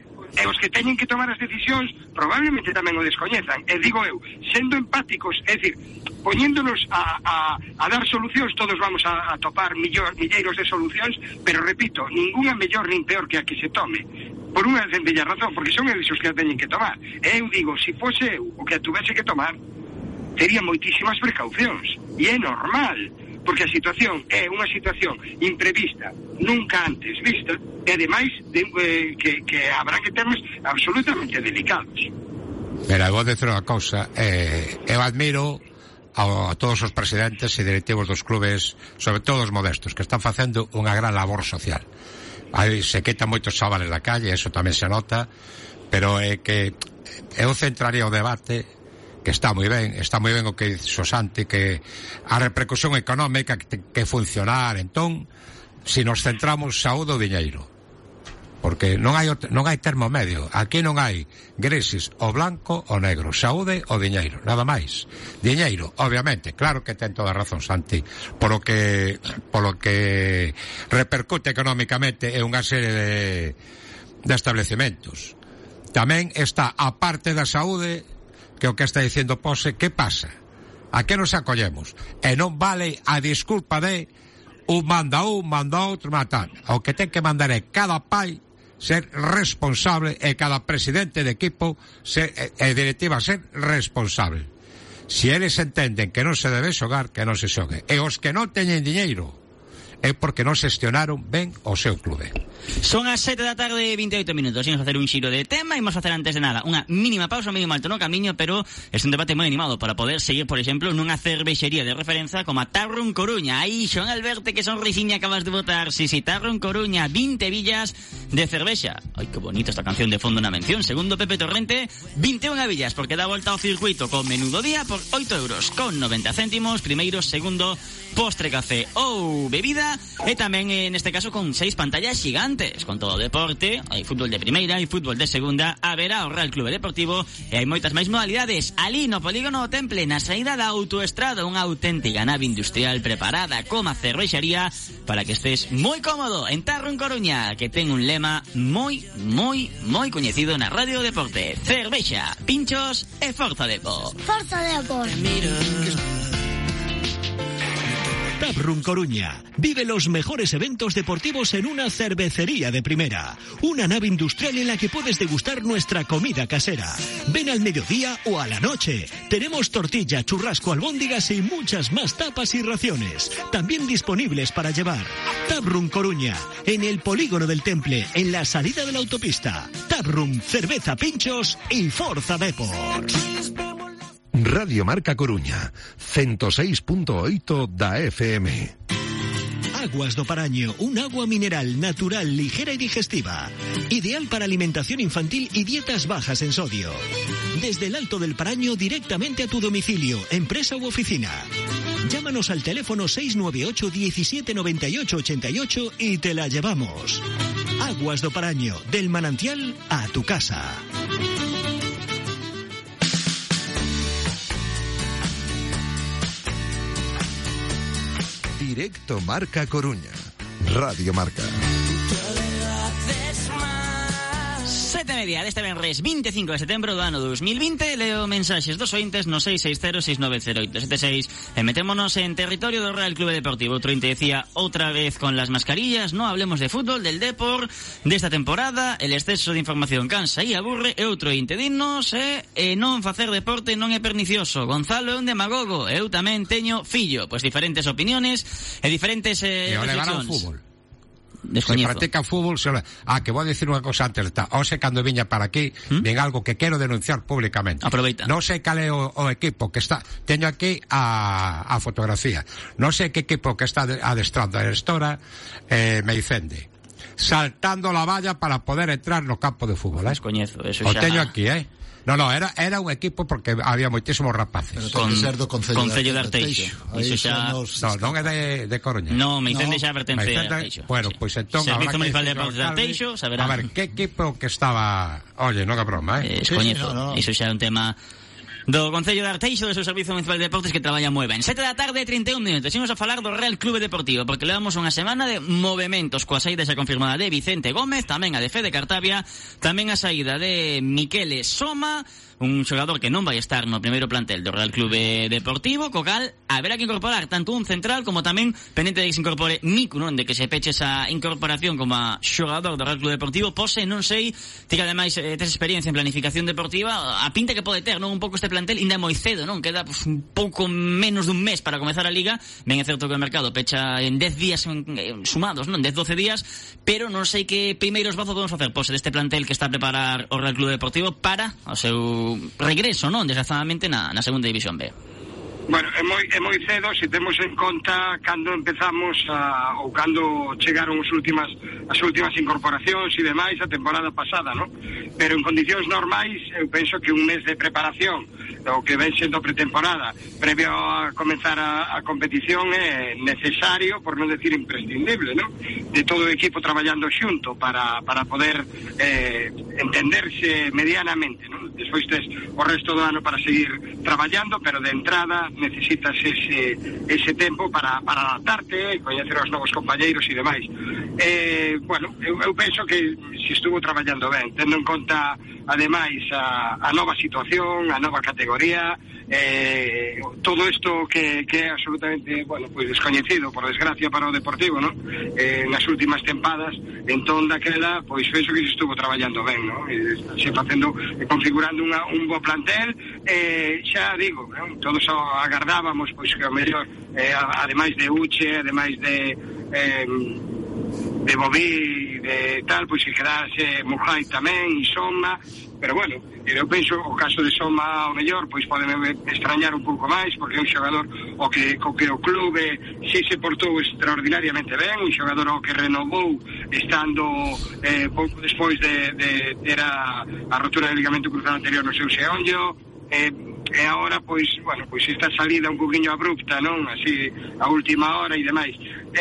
E os que teñen que tomar as decisións probablemente tamén o descoñezan. E digo eu, sendo empáticos, é dicir, poñéndonos a dar solucións, todos vamos a topar milleiros de solucións, pero repito, ninguna mellor nin peor que a que se tome. Por unha sencilla razón, porque son eles os que a teñen que tomar. E eu digo, se fose eu o que a tuvese que tomar, tería moitísimas precaucións. E é normal, porque a situación é unha situación imprevista, nunca antes vista, e ademais que habrá que termos absolutamente delicados.
Pero vou dizer unha cousa, eu admiro a todos os presidentes e directivos dos clubes, sobre todo os modestos, que están facendo unha gran labor social. Aí se quitan moitos chavales da calle, eso tamén se nota, pero é que eu centraría o debate que está moi ben o que dixo Santi, que a repercusión económica que funcionar, entón, se nos centramos saúde ou diñeiro, porque non hai termo medio, aquí non hai grises, o blanco ou negro, saúde ou diñeiro, nada máis. Diñeiro, obviamente, claro que ten toda a razón Santi, polo que repercute económicamente en unha serie de establecimentos. Tamén está a parte da saúde, que o que está dicindo Pose, que pasa? A que nos acollemos? E non vale a disculpa de manda outro, matar. O que ten que mandar é cada pai ser responsable e cada presidente de equipo e directiva ser responsable. Se eles entenden que non se debe xogar, que non se xogue. E os que non teñen diñeiro é porque non xestionaron ben o seu clube.
Son as 7 da tarde e 28 minutos. Imos facer un xiro de tema. Imos facer antes de nada unha mínima pausa, mínimo alto no camiño, pero é un debate moi animado para poder seguir, por exemplo, nunha cervexería de referencia como a Taproom Coruña. Aí, Xoan Alberto, que sonrisiña acabas de votar. Si, Taproom Coruña, 20 villas de cervexa. Ai, que bonito esta canción de fondo na mención. Segundo Pepe Torrente, 21 villas, porque dá volta ao circuito con menudo día por 8 euros con 90 céntimos, primeiro, segundo, postre, café ou bebida, e tamén neste caso con 6 pantallas gigantes, con todo o deporte. Hai fútbol de primeira, hai fútbol de segunda, haberá o Real Clube Deportivo e hai moitas máis modalidades. Ali no polígono do Temple, na saída da autoestrada, unha auténtica nave industrial preparada como cervexería para que estés moi cómodo en Taproom Coruña, que ten un lema moi coñecido na Radio Deporte: cervexa, pinchos e Forza Depo.
Forza Depo.
Taproom Coruña. Vive los mejores eventos deportivos en una cervecería de primera. Una nave industrial en la que puedes degustar nuestra comida casera. Ven al mediodía o a la noche. Tenemos tortilla, churrasco, albóndigas y muchas más tapas y raciones. También disponibles para llevar. Taproom Coruña. En el polígono del Temple, en la salida de la autopista. Taproom, cerveza, pinchos y Forza Deportes.
Radio Marca Coruña, 106.8 da FM.
Aguas do Paraño, un agua mineral natural, ligera y digestiva. Ideal para alimentación infantil y dietas bajas en sodio. Desde el Alto del Paraño directamente a tu domicilio, empresa u oficina. Llámanos al teléfono 698 17 98 88 y te la llevamos. Aguas do Paraño, del manantial a tu casa.
Directo Marca Coruña. Radio Marca.
7:30 deste venres 25 de setembro do ano 2020. Leo mensaxes dos ointes no 660-690876 e metémonos en territorio do Real Clube Deportivo. Outro ointe decía, outra vez con las mascarillas, no hablemos de fútbol, del Depor desta temporada, el exceso de información cansa e aburre. E outro ointe dinnos non facer deporte non é pernicioso. Gonzalo é un demagogo, eu tamén teño fillo. Pois diferentes opiniones e diferentes reflexións.
Fútbol.
Descoñezo.
Se practica fútbol, que vou dicir unha cosa antes, hoxe cando viña para aquí, ven algo que quero denunciar públicamente.
Aproveita.
Non sei cal é o equipo que está, teño aquí a fotografía, non sei que equipo que está adestrando a Estora, Meicende, saltando la valla para poder entrar no campo de fútbol,
Descoñezo, eso
o
xa.
teño aquí, No, era un equipo porque había moitísimos rapaces.
Pero ten que ser do Concello de
Arteixo.
Iso
xa...
Non é de Coruña.
No, Meicende xa pertence a Arteixo.
Bueno, pois entón
Servizo Municipal de Deportes de Arteixo, saberán.
A ver, que equipo que estaba... Oye, non é broma,
Descoñezo. Iso xa é un tema do Concello de Arteixo, do seu Servizo Municipal de Deportes, que traballa moi ben. 7 da tarde, 31 minutos. Imos a falar do Real Clube Deportivo, porque levamos unha semana de movementos coa saída xa confirmada de Vicente Gómez, tamén a de Fede Cartavia, tamén a saída de Miquele Soma, un xogador que non vai estar no primeiro plantel do Real Clube Deportivo, co cal haberá que incorporar tanto un central como tamén pendente de que se incorpore Miku, non? De que se peche esa incorporación como a xogador do Real Clube Deportivo. Pose, non sei, ti que ademais tes experiencia en planificación deportiva, a pinta que pode ter, non? Un pouco este plantel ainda moi cedo, non? Queda pues, un pouco menos dun mes para comezar a Liga. Ben é certo que o mercado pecha en 10 días sumados, non? 10-12 días, pero non sei que primeiros bazos podemos facer, Pose, deste plantel que está a preparar o Real Clube Deportivo para o seu regreso, non? Desgraciadamente na segunda división B.
Bueno, é moi cedo se temos en conta cando empezamos ou cando chegaron as últimas incorporacións e demais a temporada pasada, non? Pero en condicións normais eu penso que un mes de preparación, o que ven sendo pretemporada previo a comenzar a competición é necesario, por non decir imprescindible, non? De todo o equipo traballando xunto para poder entenderse medianamente, non? Despois tes o resto do ano para seguir traballando, pero de entrada necesitas ese tempo para adaptarte, coñecer os novos compañeiros e demais. Bueno, eu penso que se estuvo traballando ben, tendo en conta ademais a nova situación, a nova categoría, todo isto que é absolutamente, bueno, pois descoñecido, por desgracia, para o Deportivo, non? Nas últimas tempadas, entón daquela, pois penso que se estuvo traballando ben, non? Se facendo, configurando un bo plantel, xa digo, non? Todos agardábamos, pois que o mellor, ademais de Uche, ademais de Bobí, de tal, pois que quedase Mujai tamén, e Soma, pero bueno, eu penso o caso de Soma ao mellor, pois podeme extrañar un pouco máis, porque é un xogador o que o clube si se portou extraordinariamente ben, un xogador o que renovou estando pouco despois de ter a rotura del ligamento cruzado anterior no seu xeonllo, e agora, pois, bueno, pois esta salida un poquinho abrupta, non? Así, a última hora e demais.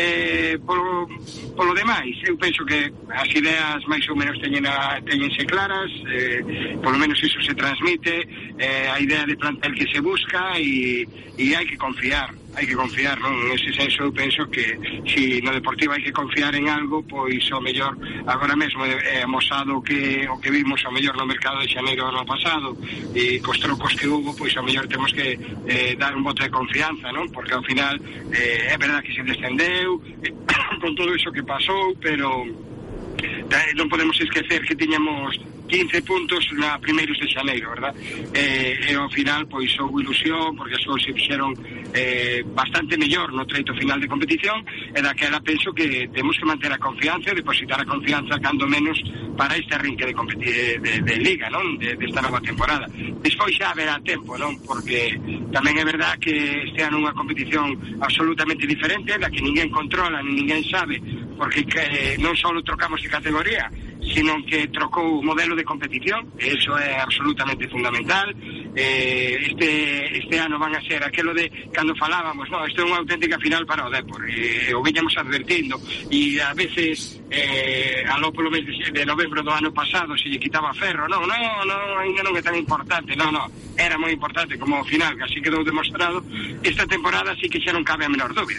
Polo demais, eu penso que as ideas máis ou menos teñense claras, polo menos iso se transmite, a idea de plantel que se busca e hai que confiar, non? En ese senso eu penso que si no Deportivo hai que confiar en algo, pois ao mellor agora mesmo é amosado o que vimos ao mellor no mercado de xaneiro ano pasado e cos trocos que hubo, pois ao mellor temos que dar un voto de confianza, non? Porque ao final é verdad que se descendeu con todo iso que pasou, pero non podemos esquecer que tiñamos 15 puntos na primeiros de xaneiro, verdad? E ao final, pois, houve ilusión, porque as cousas se fixeron bastante mellor no treito final de competición, e daquela penso que temos que manter a confianza e depositar a confianza cando menos para este arrinque de Liga, non? Desta nova temporada. Despois xa haberá tempo, non? Porque tamén é verdad que este ano unha competición absolutamente diferente, da que ninguén controla, ninguén sabe, porque non só trocamos de categoría, sino que trocou o modelo de competición, e iso é absolutamente fundamental. Este ano van a ser aquelo de cando falábamos, no, isto é unha auténtica final para o Depor, e o viñamos advertindo, e a veces aló polo mes de novembro do ano pasado se lle quitaba ferro, non, ainda non é tan importante, non, era moi importante como o final, que así quedou demostrado. Esta temporada sí que xa non cabe a menor dúbida.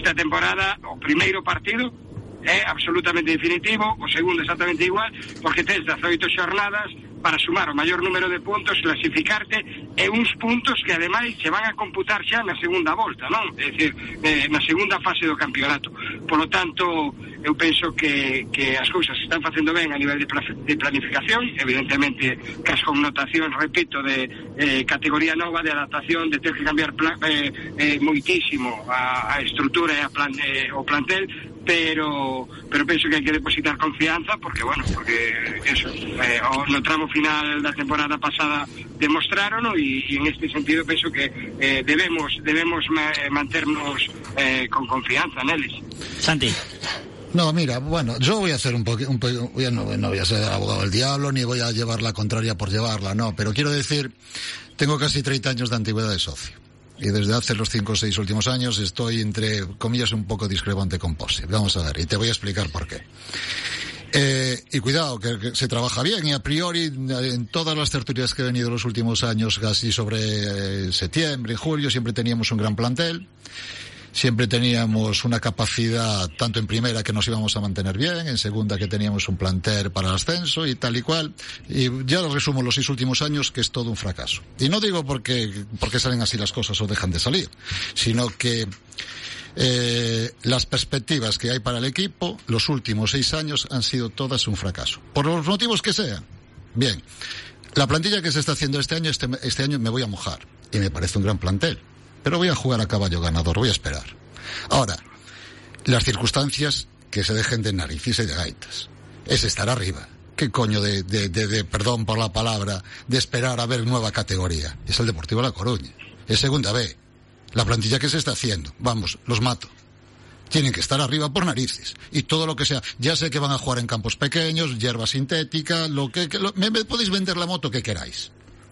esta temporada o primeiro partido é absolutamente definitivo, o segundo exactamente igual, porque tens 18 xornadas para sumar o maior número de puntos, clasificarte, e uns puntos que ademais se van a computar xa na segunda volta, non? É dicir, na segunda fase do campeonato. Por lo tanto, eu penso que as cousas se están facendo ben a nivel de planificación, evidentemente cas connotacións, repito, de categoría nova, de adaptación, de ter que cambiar moitísimo a estrutura e o plantel, pero penso que hai que depositar confianza porque eso, no tramo final da temporada pasada demostrárono e en este sentido penso que debemos manternos con confianza neles.
Santi.
No, mira, bueno, yo voy a hacer no voy a ser abogado del diablo ni voy a llevar la contraria por llevarla, no, pero quiero decir, tengo casi 30 años de antigüedad de socio. Y desde hace los 5 o 6 últimos años estoy, entre comillas, un poco discrepante con Pose. Vamos a ver, y te voy a explicar por qué. Y cuidado, que se trabaja bien, y a priori, en todas las tertulias que he venido los últimos años, casi sobre septiembre, julio, siempre teníamos un gran plantel. Siempre teníamos una capacidad, tanto en primera que nos íbamos a mantener bien, en segunda que teníamos un plantel para el ascenso y tal y cual. Y ya lo resumo los 6 últimos años, que es todo un fracaso. Y no digo porque salen así las cosas o dejan de salir, sino que las perspectivas que hay para el equipo, los últimos 6 años han sido todas un fracaso. Por los motivos que sean. Bien, la plantilla que se está haciendo este año me voy a mojar. Y me parece un gran plantel. Pero voy a jugar a caballo ganador, voy a esperar. Ahora, las circunstancias que se dejen de narices y de gaitas. Es estar arriba. ¿Qué coño de perdón por la palabra, de esperar a ver nueva categoría? Es el Deportivo La Coruña. Es segunda B. La plantilla que se está haciendo. Vamos, los mato. Tienen que estar arriba por narices. Y todo lo que sea. Ya sé que van a jugar en campos pequeños, hierba sintética, me podéis vender la moto que queráis.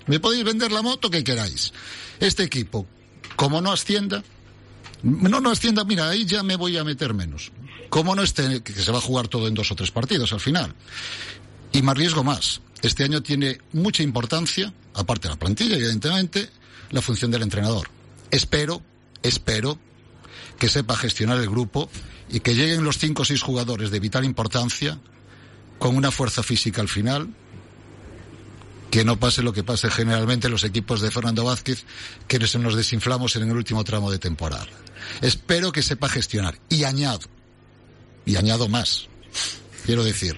Este equipo, como no ascienda, mira, ahí ya me voy a meter menos. Como no esté, que se va a jugar todo en 2 o 3 partidos al final. Y más riesgo más. Este año tiene mucha importancia, aparte de la plantilla, evidentemente, la función del entrenador. Espero que sepa gestionar el grupo y que lleguen los 5 o 6 jugadores de vital importancia con una fuerza física al final. Que no pase lo que pase generalmente en los equipos de Fernando Vázquez, que nos desinflamos en el último tramo de temporada. Espero que sepa gestionar. Y añado más. Quiero decir,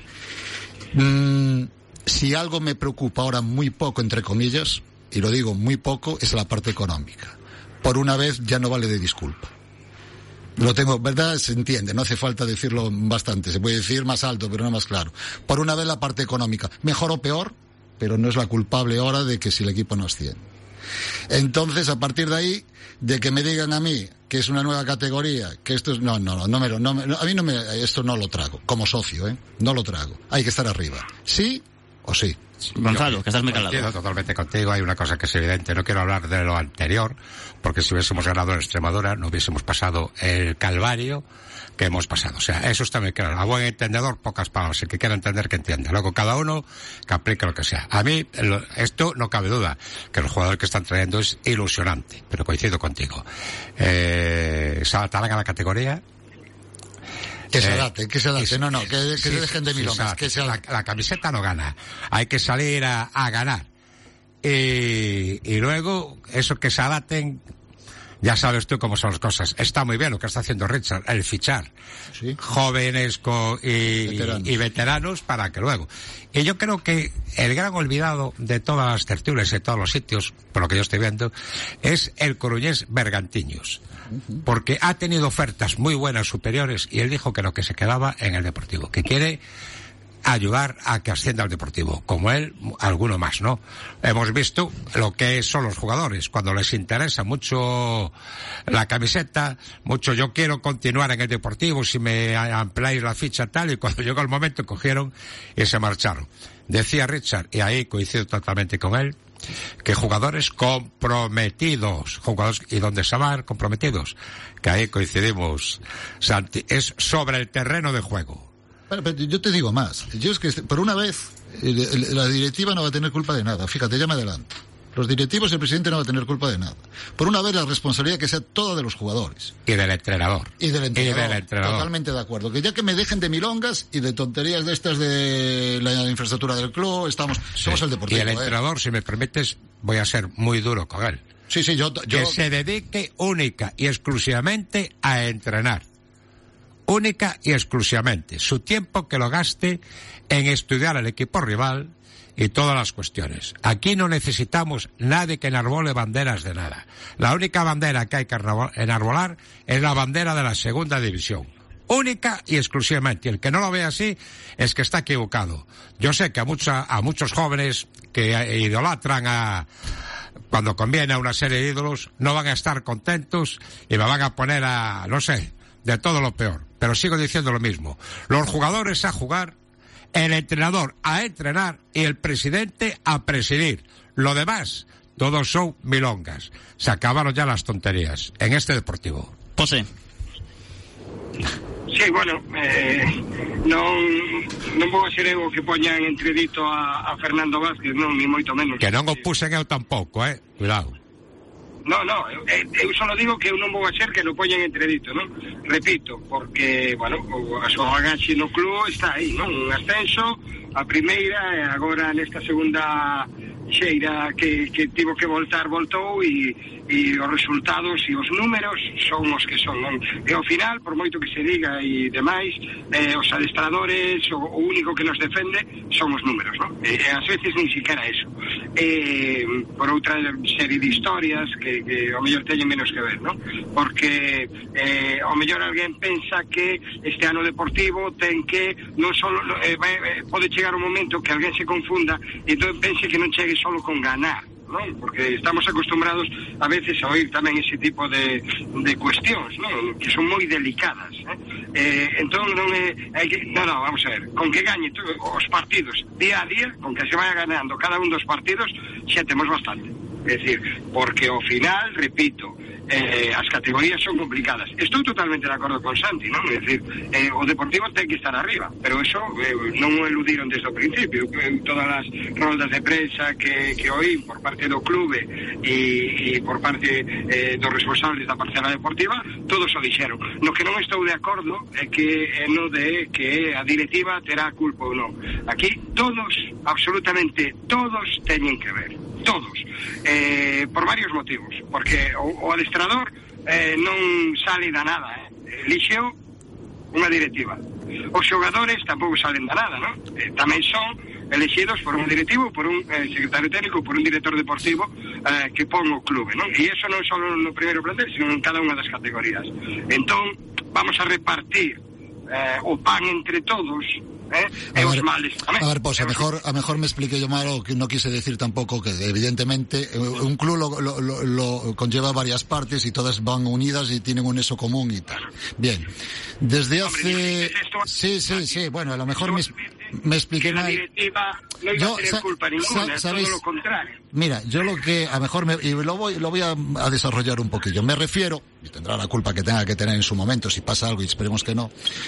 si algo me preocupa ahora muy poco, entre comillas, y lo digo muy poco, es la parte económica. Por una vez ya no vale de disculpa. Lo tengo, ¿verdad? Se entiende, no hace falta decirlo bastante. Se puede decir más alto, pero no más claro. Por una vez la parte económica. Mejor o peor, pero no es la culpable ahora de que si el equipo no asciende. Entonces, a partir de ahí, de que me digan a mí que es una nueva categoría, que esto es... esto no lo trago, como socio, no lo trago. Hay que estar arriba. ¿Sí o sí?
Gonzalo, que estás muy calado.
Coincido totalmente contigo, hay una cosa que es evidente, no quiero hablar de lo anterior, porque si hubiésemos ganado en Extremadura no hubiésemos pasado el calvario que hemos pasado. O sea, eso está muy claro. A buen entendedor, pocas palabras. El que quiera entender, que entienda. Luego, cada uno que aplique lo que sea. A mí, esto no cabe duda, que los jugadores que están trayendo es ilusionante, pero coincido contigo. ¿Se adaptarán a la categoría?
Que se adapten, que se dejen de milongas.
La camiseta no gana. Hay que salir a ganar. Y luego, eso que se adapten, ya sabes tú cómo son las cosas. Está muy bien lo que está haciendo Richard, el fichar jóvenes y veteranos para que luego. Y yo creo que el gran olvidado de todas las tertulias y de todos los sitios, por lo que yo estoy viendo, es el coruñés Bergantiños. Porque ha tenido ofertas muy buenas superiores y él dijo que no, que se quedaba en el Deportivo, que quiere ayudar a que ascienda al Deportivo, como él, alguno más, ¿no? Hemos visto lo que son los jugadores, cuando les interesa mucho la camiseta, mucho yo quiero continuar en el Deportivo, si me ampliáis la ficha tal, y cuando llegó el momento cogieron y se marcharon. Decía Richard, y ahí coincido totalmente con él, que jugadores comprometidos, y donde se van comprometidos, que ahí coincidimos, Santi, es sobre el terreno de juego.
Pero yo te digo más. Yo es que por una vez la directiva no va a tener culpa de nada. Fíjate, ya me adelanto. Los directivos y el presidente no van a tener culpa de nada. Por una vez, la responsabilidad que sea toda de los jugadores.
Y del entrenador.
Y del entrenador. Totalmente de acuerdo. Que ya que me dejen de milongas y de tonterías de estas de la infraestructura del club, somos el Deportivo.
Y el entrenador, si me permites, voy a ser muy duro con él.
Sí, yo...
Que se dedique única y exclusivamente a entrenar. Única y exclusivamente. Su tiempo que lo gaste en estudiar al equipo rival y todas las cuestiones. Aquí no necesitamos nadie que enarbole banderas de nada. La única bandera que hay que enarbolar es la bandera de la segunda división. Única y exclusivamente. Y el que no lo ve así es que está equivocado. Yo sé que a muchos jóvenes que idolatran cuando conviene a una serie de ídolos, no van a estar contentos y me van a poner de todo lo peor. Pero sigo diciendo lo mismo. Los jugadores a jugar, el entrenador a entrenar y el presidente a presidir. Lo demás, todos son milongas. Se acabaron ya las tonterías en este Deportivo.
José.
Sí, bueno, non vou a ser eu que poña en entredito a Fernando Vázquez, non, ni moito menos.
Que non o puxen eu tampouco, cuidado.
No, eu só digo que eu non vou a ser que lo poñan entredito, non? Repito, porque, bueno, a súa bagaxe no club está aí, non? Un ascenso, a primeira, e agora nesta segunda xeira que tivo que voltou e os resultados e os números son os que son, non? E ao final, por moito que se diga e demais, os adestradores, o único que nos defende son os números, non? E ás veces nin siquiera eso. Por outra serie de historias que ao mellor teñen menos que ver, non? Porque ao mellor alguén pensa que este ano deportivo ten que non só pode chegar un momento que alguén se confunda e entón pense que non chegue solo con ganar, non? Porque estamos acostumbrados a veces a oír tamén ese tipo de cuestións, non? Que son moi delicadas, entón vamos a ver, con que gañe os partidos día a día, con que se vaya ganando cada un dos partidos, xa temos bastante. É dicir, porque ao final, repito, as categorías son complicadas. Estou totalmente de acordo con Santi, non? É dicir, o Deportivo ten que estar arriba, pero eso non o eludiron desde o principio. Todas as roldas de prensa que oí por parte do clube e por parte dos responsables da parcela deportiva, todos o dixeron. No que non estou de acordo é que no de que a directiva terá culpa ou non. Aquí todos, absolutamente todos, teñen que ver. Todos. Por varios motivos. Porque o adestrador non sale da nada, elixeu unha directiva. Os xogadores tampouco salen da nada, non? Tamén son elexidos por un directivo, por un secretario técnico, por un director deportivo que pon o clube, non? E iso non só no primeiro plantel, sino en cada unha das categorías. Entón, vamos a repartir o pan entre todos. A
ver, pues a mejor me expliqué yo mal, o que no quise decir tampoco que evidentemente un club lo conlleva varias partes y todas van unidas y tienen un eso común y tal. Bien, desde hace... Sí, bueno, a lo mejor me expliqué mal. La
directiva no iba a tener culpa ninguna, todo lo contrario.
Mira, yo lo que a mejor lo voy a desarrollar un poquillo. Me refiero, y tendrá la culpa que tenga que tener en su momento si pasa algo y esperemos que no.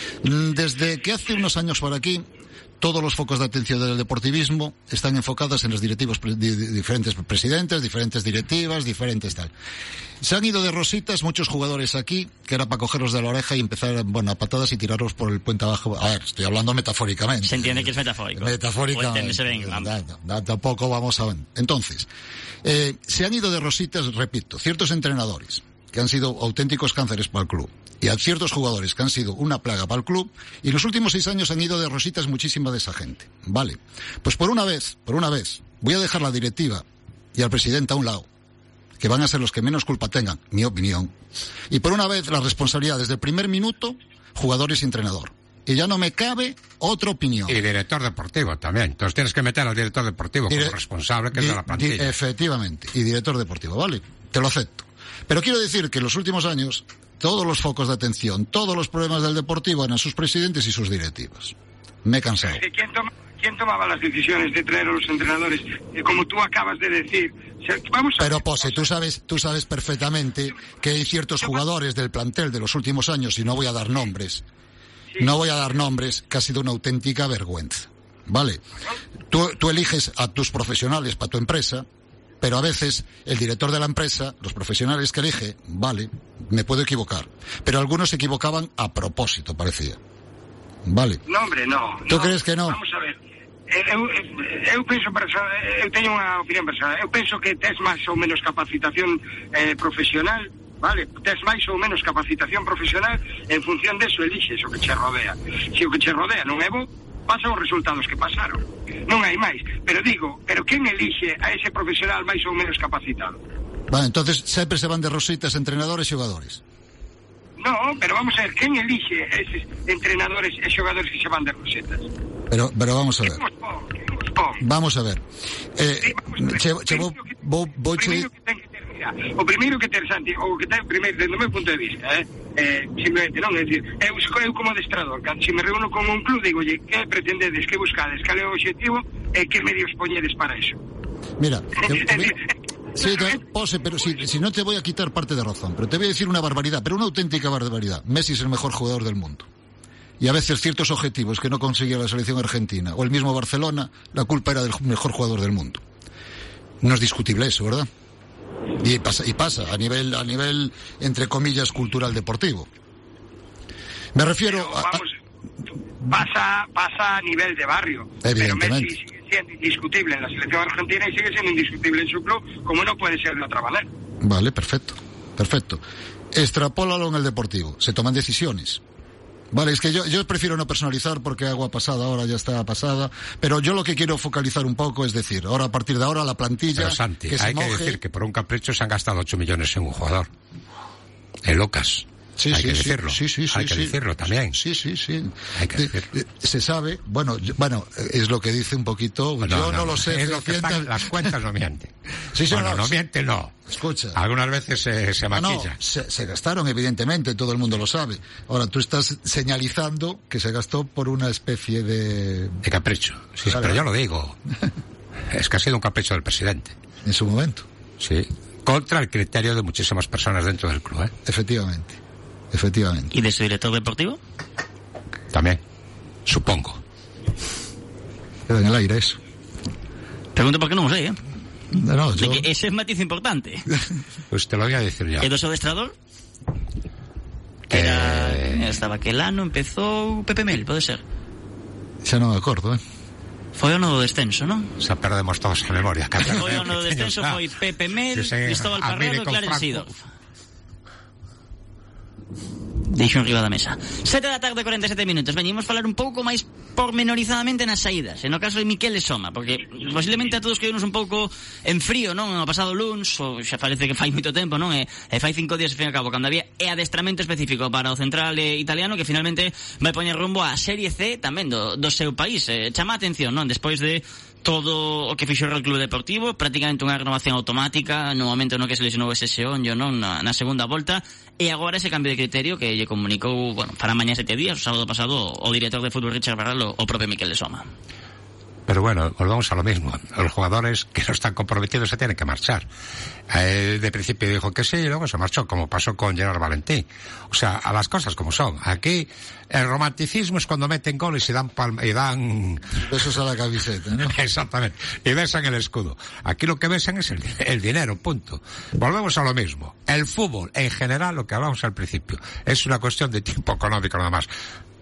Desde que hace unos años por aquí, todos los focos de atención del deportivismo están enfocados en los directivos, diferentes presidentes, diferentes directivas, diferentes tal. Se han ido de rositas muchos jugadores aquí, que era para cogerlos de la oreja y empezar, a patadas y tirarlos por el puente abajo. A ver, estoy hablando metafóricamente.
Se entiende que es metafórico.
Metafóricamente. Tampoco vamos a ver. Entonces, se han ido de rositas, repito, ciertos entrenadores que han sido auténticos cánceres para el club, y a ciertos jugadores que han sido una plaga para el club, y en los últimos 6 años han ido de rositas muchísima de esa gente. Vale. Pues por una vez, voy a dejar la directiva y al presidente a un lado, que van a ser los que menos culpa tengan, mi opinión. Y por una vez la responsabilidad desde el primer minuto, jugadores y entrenador. Y ya no me cabe otra opinión.
Y director deportivo también. Entonces tienes que meter al director deportivo como responsable, que es de la plantilla.
Efectivamente. Y director deportivo, ¿vale? Te lo acepto. Pero quiero decir que en los últimos años, todos los focos de atención, todos los problemas del deportivo eran sus presidentes y sus directivas. Me he cansado.
¿Quién tomaba las decisiones de traer a los entrenadores? Como tú acabas de decir.
Pero, Pose, tú sabes perfectamente que hay ciertos jugadores del plantel de los últimos años, y no voy a dar nombres, que ha sido una auténtica vergüenza. ¿Vale? Tú eliges a tus profesionales para tu empresa, pero a veces el director de la empresa, los profesionales que elige, vale, me puedo equivocar, pero algunos se equivocaban a propósito, parecía. Vale.
No, hombre, no.
¿Tú crees que no?
Vamos a ver. Eu penso, eu teño unha opinión personal. Eu penso que tes máis ou menos capacitación profesional, vale? Tes máis ou menos capacitación profesional, en función deso elixes o que che rodea. Se o que che rodea non é bo, pasan os resultados que pasaron. Non hai máis. Pero quen elixe a ese profesional máis ou menos capacitado?
Vale, entonces sempre se van de rositas entrenadores e xogadores.
No, pero vamos a ver, quen elixe eses entrenadores e xogadores que se van de rosetas?
Pero vamos a ver. Vamos a ver.
O primeiro que ter, Santi, o que ten primeiro, desde o meu punto de vista, simplemente, non, é dicir, eu como adestrador, se me reúno con un club, digolle, que pretendedes, que buscades, cal é o objetivo e que medios poñedes para eso?
Mira, sí, Pose, pero si no te voy a quitar parte de razón, pero te voy a decir una barbaridad, pero una auténtica barbaridad. Messi es el mejor jugador del mundo. Y a veces ciertos objetivos que no consigue la selección argentina o el mismo Barcelona, la culpa era del mejor jugador del mundo. No es discutible eso, ¿verdad? Y pasa a nivel entre comillas cultural deportivo. Me refiero
pasa a nivel de barrio.
Evidentemente.
Pero Messi sigue siendo indiscutible en la selección argentina y sigue siendo indiscutible en su club, como no puede ser de otra manera.
Vale, perfecto. Extrapólalo en el deportivo. Se toman decisiones. Vale, es que yo prefiero no personalizar porque agua pasada ahora ya está pasada, pero yo lo que quiero focalizar un poco es decir, ahora a partir de ahora la plantilla...
Pero Santi,
que
hay que decir que por un capricho se han gastado 8 millones en un jugador. En Lucas. Hay que decirlo. Hay que decirlo también.
Sí.
Hay que decirlo.
Se sabe, bueno, es lo que dice un poquito, yo no lo sé.
Es lo que las cuentas no mienten.
No
mienten, no.
Escucha.
Algunas veces se maquilla.
No, se gastaron, evidentemente, todo el mundo lo sabe. Ahora, tú estás señalizando que se gastó por una especie de
capricho. Sí, claro. Pero yo lo digo. Es que ha sido un capricho del presidente.
En su momento.
Sí. Contra el criterio de muchísimas personas dentro del club, ¿eh?
Efectivamente.
¿Y de su director deportivo?
También, supongo.
Queda en el aire eso.
Pregunto por qué no sé, ¿eh?
No, yo...
que ese es matiz importante.
Pues te lo voy a decir ya.
¿El dos adestrador? Estaba Quelano, empezó Pepe Mel, pode ser?
Xa non me acordo,
Foi o ano do descenso, non?
Xa perdemos todos a memoria.
Foi o ano do descenso, foi Pepe Mel, Cristóbal Parrado e Clarence Seedorf. Deixo en riba da mesa. 7 da tarde, 47 minutos. Venimos falar un pouco máis pormenorizadamente nas saídas. En o caso de Miquel Soma, porque posiblemente a todos quedamos un pouco en frío, non? O pasado luns, ou xa parece que fai moito tempo, non? E fai 5 días, ao fin e ao cabo, cando había adestramento específico para o central italiano, que finalmente vai poñer rumbo á Serie C tamén do seu país. Chama a atención, non? Despois de todo o que fixo o Real Club Deportivo, prácticamente unha renovación automática no momento no que se lesionou ese Seonjo, non? Na segunda volta, e agora ese cambio de criterio que lle comunicou, para mañá 7 días, o sábado pasado, o director de fútbol Richard Barral, o propio Miquel Soma.
Pero bueno, volvamos a lo mismo. Los jugadores que no están comprometidos se tienen que marchar. Él de principio dijo que sí y luego se marchó, como pasó con Gerard Valentín. O sea, a las cosas como son. Aquí el romanticismo es cuando meten goles y dan
besos a la camiseta, ¿no?
Exactamente. Y besan el escudo. Aquí lo que besan es el dinero, punto. Volvemos a lo mismo. El fútbol, en general, lo que hablamos al principio, es una cuestión de tiempo económico nada más.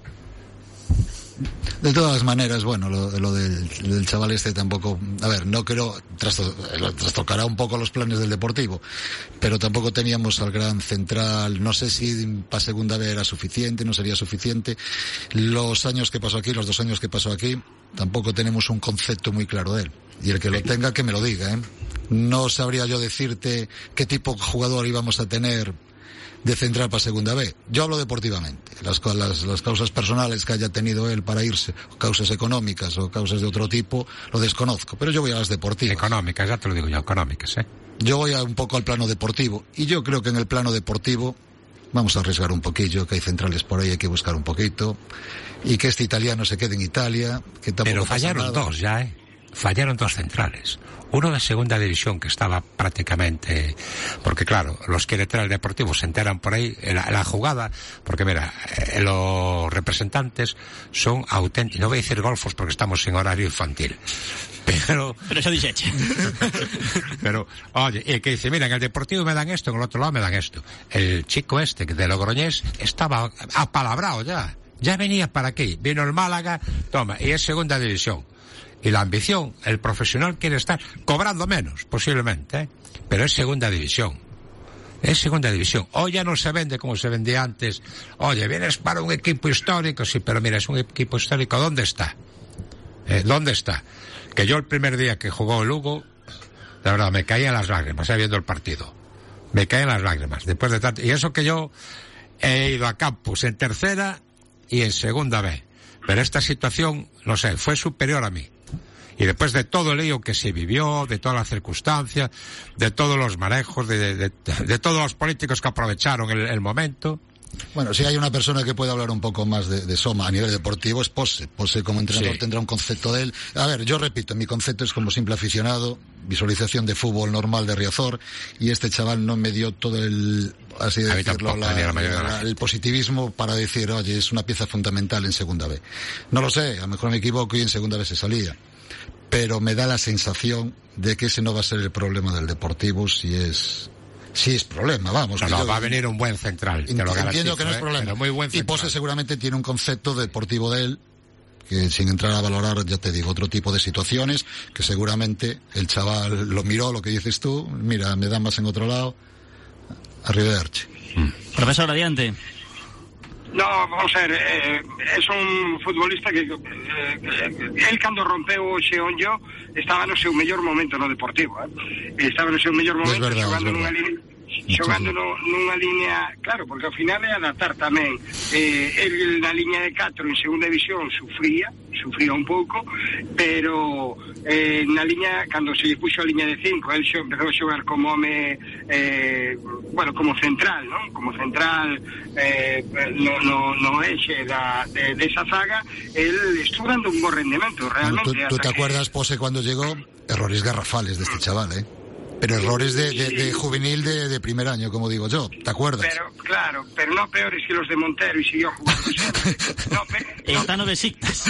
De todas maneras, bueno, lo del chaval este tampoco, a ver, no creo, trastocará un poco los planes del Deportivo, pero tampoco teníamos al gran central, no sé si para segunda vez era suficiente, no sería suficiente. Los años que pasó aquí, los 2 años que pasó aquí, tampoco tenemos un concepto muy claro de él. Y el que lo tenga, que me lo diga, ¿eh? No sabría yo decirte qué tipo de jugador íbamos a tener de central para segunda B. Yo hablo deportivamente. Las causas personales que haya tenido él para irse, o causas económicas o causas de otro tipo, lo desconozco. Pero yo voy a las deportivas.
Económicas, ya te lo digo yo, económicas, ¿eh?
Yo voy un poco al plano deportivo. Y yo creo que en el plano deportivo vamos a arriesgar un poquillo, que hay centrales por ahí, hay que buscar un poquito. Y que este italiano se quede en Italia, que tampoco
pero fallaron 2 ya, ¿eh? fallaron 2 centrales. Uno de segunda división que estaba prácticamente, porque claro, los que detrás del Deportivo se enteran por ahí la jugada, porque mira, los representantes son auténticos, no voy a decir golfos porque estamos en horario infantil, pero
eso dice.
pero oye, y el que dice, mira, en el Deportivo me dan esto, en el otro lado me dan esto. El chico este de Logroñés estaba apalabrado ya venía para aquí, vino el Málaga, toma, y es segunda división. Y la ambición, el profesional quiere estar cobrando menos, posiblemente, pero es segunda división. Es segunda división. Hoy ya no se vende como se vendía antes. Oye, vienes para un equipo histórico, sí, pero mira, es un equipo histórico. ¿Dónde está? ¿Dónde está? Que yo el primer día que jugó el Lugo, la verdad, me caían las lágrimas, viendo el partido. Me caían las lágrimas, después de tanto. Y eso que yo he ido a campus en tercera y en segunda B. Pero esta situación, no sé, fue superior a mí. Y después de todo el lío que se vivió, de todas las circunstancias, de todos los manejos, de todos los políticos que aprovecharon el momento.
Bueno, si hay una persona que puede hablar un poco más de Soma a nivel deportivo es Pose. Pose como entrenador tendrá un concepto de él. A ver, yo repito, mi concepto es como simple aficionado, visualización de fútbol normal de Riazor, y este chaval no me dio todo el, así de decirlo, el positivismo para decir, oye, es una pieza fundamental en segunda B. No lo sé, a lo mejor me equivoco y en segunda B se salía. Pero me da la sensación de que ese no va a ser el problema del Deportivo si es problema, vamos.
No, va a venir un buen central, te lo garantizo.
Entiendo que no es problema.
Pero muy buen central.
Y Pose seguramente tiene un concepto deportivo de él, que sin entrar a valorar, ya te digo, otro tipo de situaciones, que seguramente el chaval lo miró, lo que dices tú, mira, me dan más en otro lado, arrivederci.
Profesor, adiante.
No, vamos a ver, es un futbolista que él cando rompeu o Xeonllo estaba no seu mellor momento no Deportivo, estaba no seu mellor momento xogando nunha línea, claro, porque ao final é adaptar tamén. El na línea de 4 en segunda división sufría un pouco, pero na línea, cando se lle puxo a línea de 5, el empezou a xogar como home, como central, non? Como central no eixe desa zaga, el estuvo dando un bo rendemento, realmente.
¿Tú te acuerdas, Pose, cuando llegó? Errores garrafales de este chaval, pero errores de juvenil de primer año, como digo yo, ¿te acuerdas?
Pero no peores que los de Montero y siguió jugando siempre.
Está no besiktas.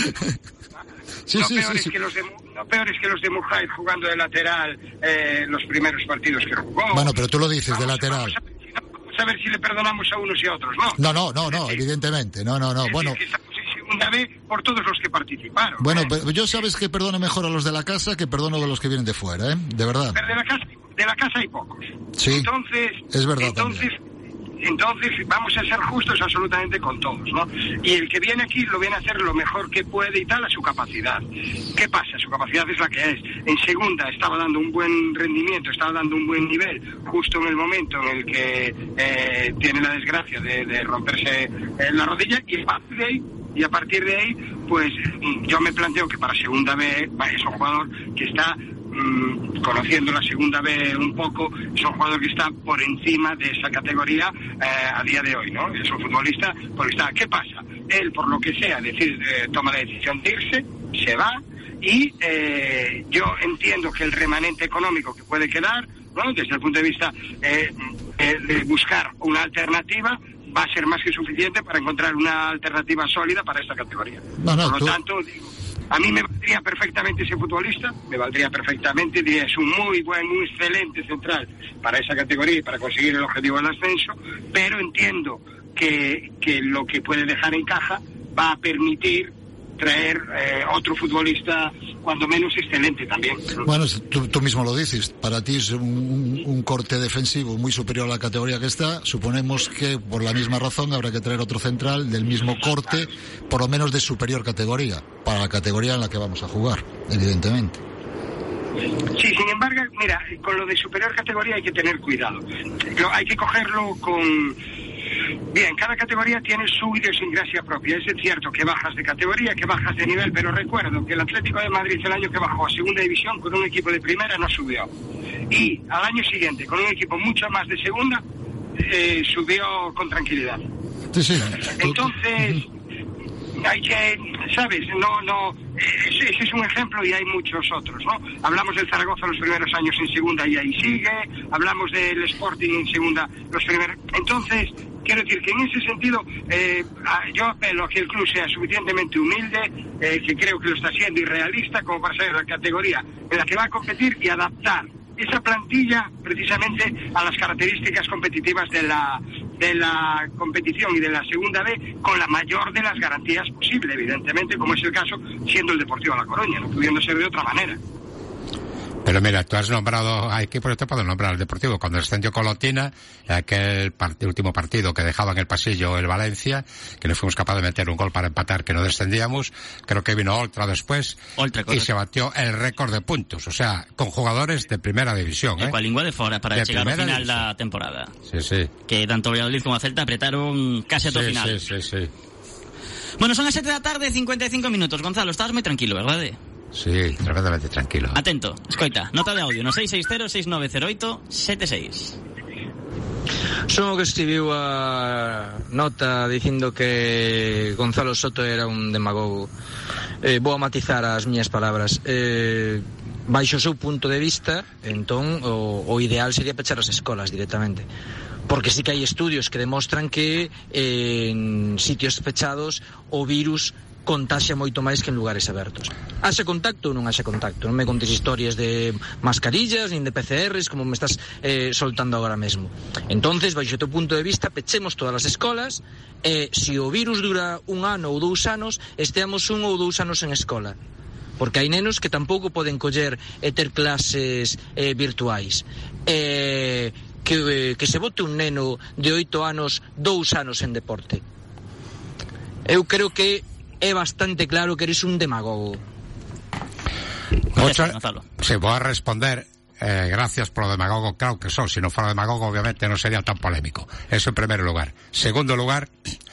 No peores que los de Mujay jugando de lateral los primeros partidos que jugó.
Bueno, pero tú lo dices, de lateral.
Vamos a ver si le perdonamos a unos y a otros, ¿no?
No, evidentemente, no. Bueno.
Que estamos en segunda B por todos los que participaron.
Bueno, pero yo sabes que perdono mejor a los de la casa que perdono a los que vienen de fuera, de verdad.
Pero de la casa hay pocos.
Sí,
entonces,
es verdad.
Entonces vamos a ser justos absolutamente con todos, ¿no? Y el que viene aquí lo viene a hacer lo mejor que puede y tal a su capacidad. ¿Qué pasa? Su capacidad es la que es. En segunda estaba dando un buen rendimiento, estaba dando un buen nivel, justo en el momento en el que tiene la desgracia de romperse la rodilla, y a partir de ahí, pues yo me planteo que para segunda B es un jugador que está conociendo la segunda B un poco, es un jugador que está por encima de esa categoría a día de hoy, ¿no? Es un futbolista porque está. ¿Qué pasa? Él, por lo que sea, toma la decisión de irse, se va, y yo entiendo que el remanente económico que puede quedar, ¿no?, desde el punto de vista de buscar una alternativa, va a ser más que suficiente para encontrar una alternativa sólida para esta categoría. Por lo tanto, digo, a mí me valdría perfectamente ese futbolista, diría, es un muy excelente central para esa categoría y para conseguir el objetivo del ascenso, pero entiendo que lo que puede dejar en caja va a permitir traer otro futbolista cuando menos excelente también.
Bueno, tú mismo lo dices, para ti es un corte defensivo muy superior a la categoría que está. Suponemos que por la misma razón habrá que traer otro central del mismo corte, por lo menos de superior categoría, para la categoría en la que vamos a jugar, evidentemente.
Sí, sin embargo, mira, con lo de superior categoría hay que tener cuidado. Hay que cogerlo con... Bien, cada categoría tiene su idiosincrasia propia. Es cierto que bajas de categoría, que bajas de nivel, pero recuerdo que el Atlético de Madrid el año que bajó a segunda división con un equipo de primera no subió. Y al año siguiente, con un equipo mucho más de segunda, subió con tranquilidad.
Sí.
Entonces, hay que, ¿sabes? Ese es un ejemplo y hay muchos otros, ¿no? Hablamos del Zaragoza los primeros años en segunda y ahí sigue, hablamos del Sporting en segunda los primeros... Entonces, quiero decir que en ese sentido yo apelo a que el club sea suficientemente humilde, que creo que lo está siendo, y realista como para ser la categoría en la que va a competir y adaptar esa plantilla precisamente a las características competitivas de la competición y de la segunda B, con la mayor de las garantías posible, evidentemente, como es el caso siendo el Deportivo La Coruña, no pudiendo ser de otra manera.
Pero mira, tú has nombrado a equipos, yo te puedo nombrar al Deportivo. Cuando descendió con Lotina, aquel último partido que dejaba en el pasillo el Valencia, que no fuimos capaces de meter un gol para empatar, que no descendíamos, creo que vino Oltra después, y se batió el récord de puntos, o sea, con jugadores de primera división.
Coa lingua de fora para chegar ao final da temporada.
Sí.
Que tanto Valladolid como a Celta apretaron casi a todo final.
Sí.
Bueno, son as 7 da tarde, 55 minutos. Gonzalo, estás moi tranquilo, verdade?
Sí, tremendamente tranquilo.
Atento, escoita, nota de audio no 660-6908-76.
Son o que escribiu a nota dicindo que Gonzalo Soto era un demagogo. Vou a matizar as miñas palabras. Baixo o seu punto de vista, entón o ideal sería pechar as escolas directamente, porque sí que hai estudios que demostran que en sitios pechados o virus contaxia moito máis que en lugares abertos. Haxa contacto ou non haxa contacto? Non me contes historias de mascarillas nin de PCRs como me estás soltando agora mesmo. Entonces, baixo o teu punto de vista, pechemos todas as escolas e se o virus dura 1 ano ou 2 anos, esteamos 1 ou 2 anos en escola. Porque hai nenos que tampouco poden coller e ter clases virtuais. Que se bote un neno de 8 anos, 2 anos en deporte. Eu creo que é bastante claro que eres un demagogo.
Sí, voy a responder. Gracias por lo demagogo, claro que son. Si no fuera demagogo, obviamente no sería tan polémico. Eso en primer lugar. Segundo lugar,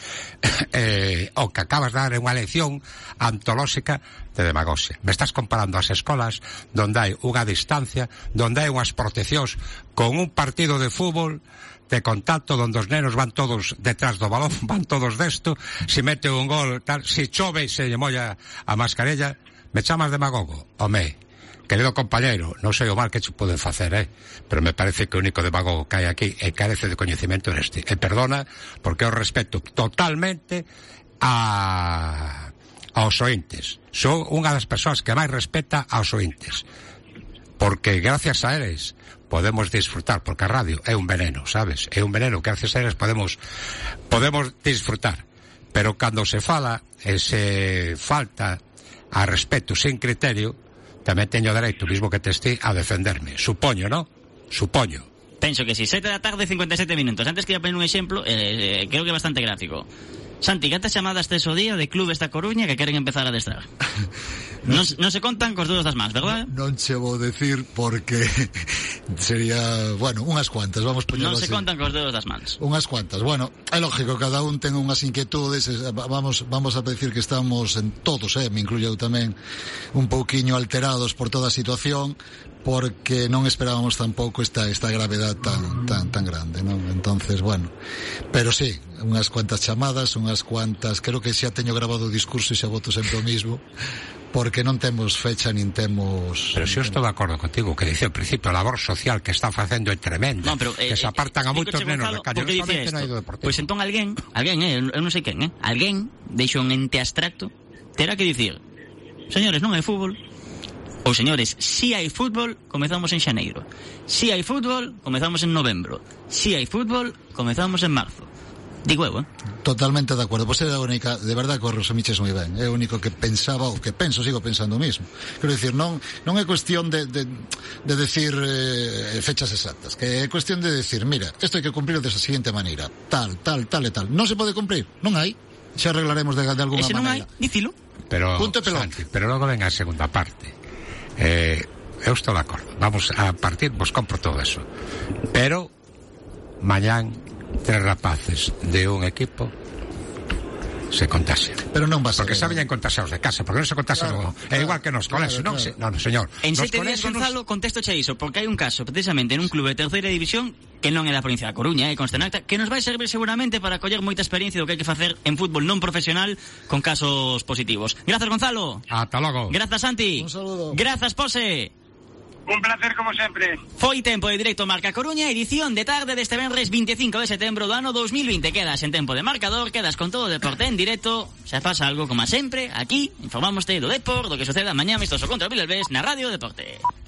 o que acabas de dar unha lección antolóxica de demagoxia. Me estás comparando as escolas donde hai unha distancia, donde hai unhas proteccións con un partido de fútbol de contacto donde os nenos van todos detrás do balón, van todos desto, si mete un gol, tal, si chove e se lle molla a mascarilla, me chamas demagogo? Home, querido compañeiro, non sei o mal que che poden facer, pero me parece que o único demagogo que hai aquí e carece de coñecemento eres ti. E perdona, porque eu respeto totalmente aos ointes. Son unha das persoas que máis respeta aos ointes, porque gracias a eles podemos disfrutar, porque a radio é un veneno, sabes? É un veneno que gracias a eles podemos disfrutar. Pero cando se fala e se falta a respeto sin criterio, tamén teño dereito, mismo que te esté, a defenderme. Supoño, ¿no? Supoño.
Penso que si, 7 da tarde, 57 minutos. Antes quería poner un exemplo, creo que é bastante gráfico. Santi, cantas chamadas tes o día de clubes da Coruña que queren empezar a adestrar? Non se contan cos dedos das mans, verdade?
Non che vou decir porque sería, bueno, unhas cuantas, vamos poñelo así.
Non se contan cos dedos das mans.
Unhas cuantas, bueno, é lógico, cada un ten unhas inquietudes, vamos a decir que estamos en todos, me incluyo eu tamén, un pouquiño alterados por toda a situación, porque non esperábamos tampouco esta gravedad tan grande, non? Entonces, bueno, pero sí, unhas cuantas chamadas, unhas cuantas, creo que xa teño grabado o discurso e xa voto sempre o mismo, porque non temos fecha nin temos...
Pero se eu estou de acordo contigo, que dice ao principio, a labor social que está facendo é tremenda,
no, pero,
que se apartan a moitos nenos de calle, non somente no hai do deportivo.
Pois entón alguén, eu non sei quen, alguén, deixo un ente abstracto, terá que dicir, señores, non hai fútbol. Ou señores, si hai fútbol, comezamos en xaneiro. Si hai fútbol, comezamos en novembro. Si hai fútbol, comezamos en marzo. Digo eu,
Totalmente de acordo. Pois é a única, de verdade que o resumiches moi ben. É o único que pensaba, o que penso, sigo pensando o mismo. Quero dicir, non é cuestión de decir fechas exactas, que é cuestión de decir, mira, isto hai que cumprir de esa seguinte maneira, tal e tal. Non se pode cumprir, non hai. Xa arreglaremos de alguna maneira.
Ese non hai, dicilo.
Pero, Santi, pero logo ven a segunda parte. Eu estou de acordo, vamos a partir, vos compro todo eso, pero mañán 3 rapaces de un equipo se contaxen.
Pero non va a ser.
Porque xa veñan contaxados de casa, porque non se contaxan é igual que nos colexios, non, señor.
En 7 días, Gonzalo, contesto che iso, porque hai un caso, precisamente, en un clube de terceira división que non é da provincia da Coruña, consta en acta, que nos vai servir seguramente para coller moita experiencia do que hai que facer en fútbol non profesional con casos positivos. Grazas, Gonzalo.
Ata logo.
Grazas, Santi.
Un saludo.
Grazas, Pose.
Un placer como sempre.
Foi tempo de Directo Marca Coruña, edición de tarde deste venres 25 de setembro do ano 2020. Quedas en tempo de marcador, quedas con todo o deporte en directo. Xa pasa algo como sempre, aquí informámoste do Depor, do que suceda mañá amistoso contra o Villalbés na Radio Deporte.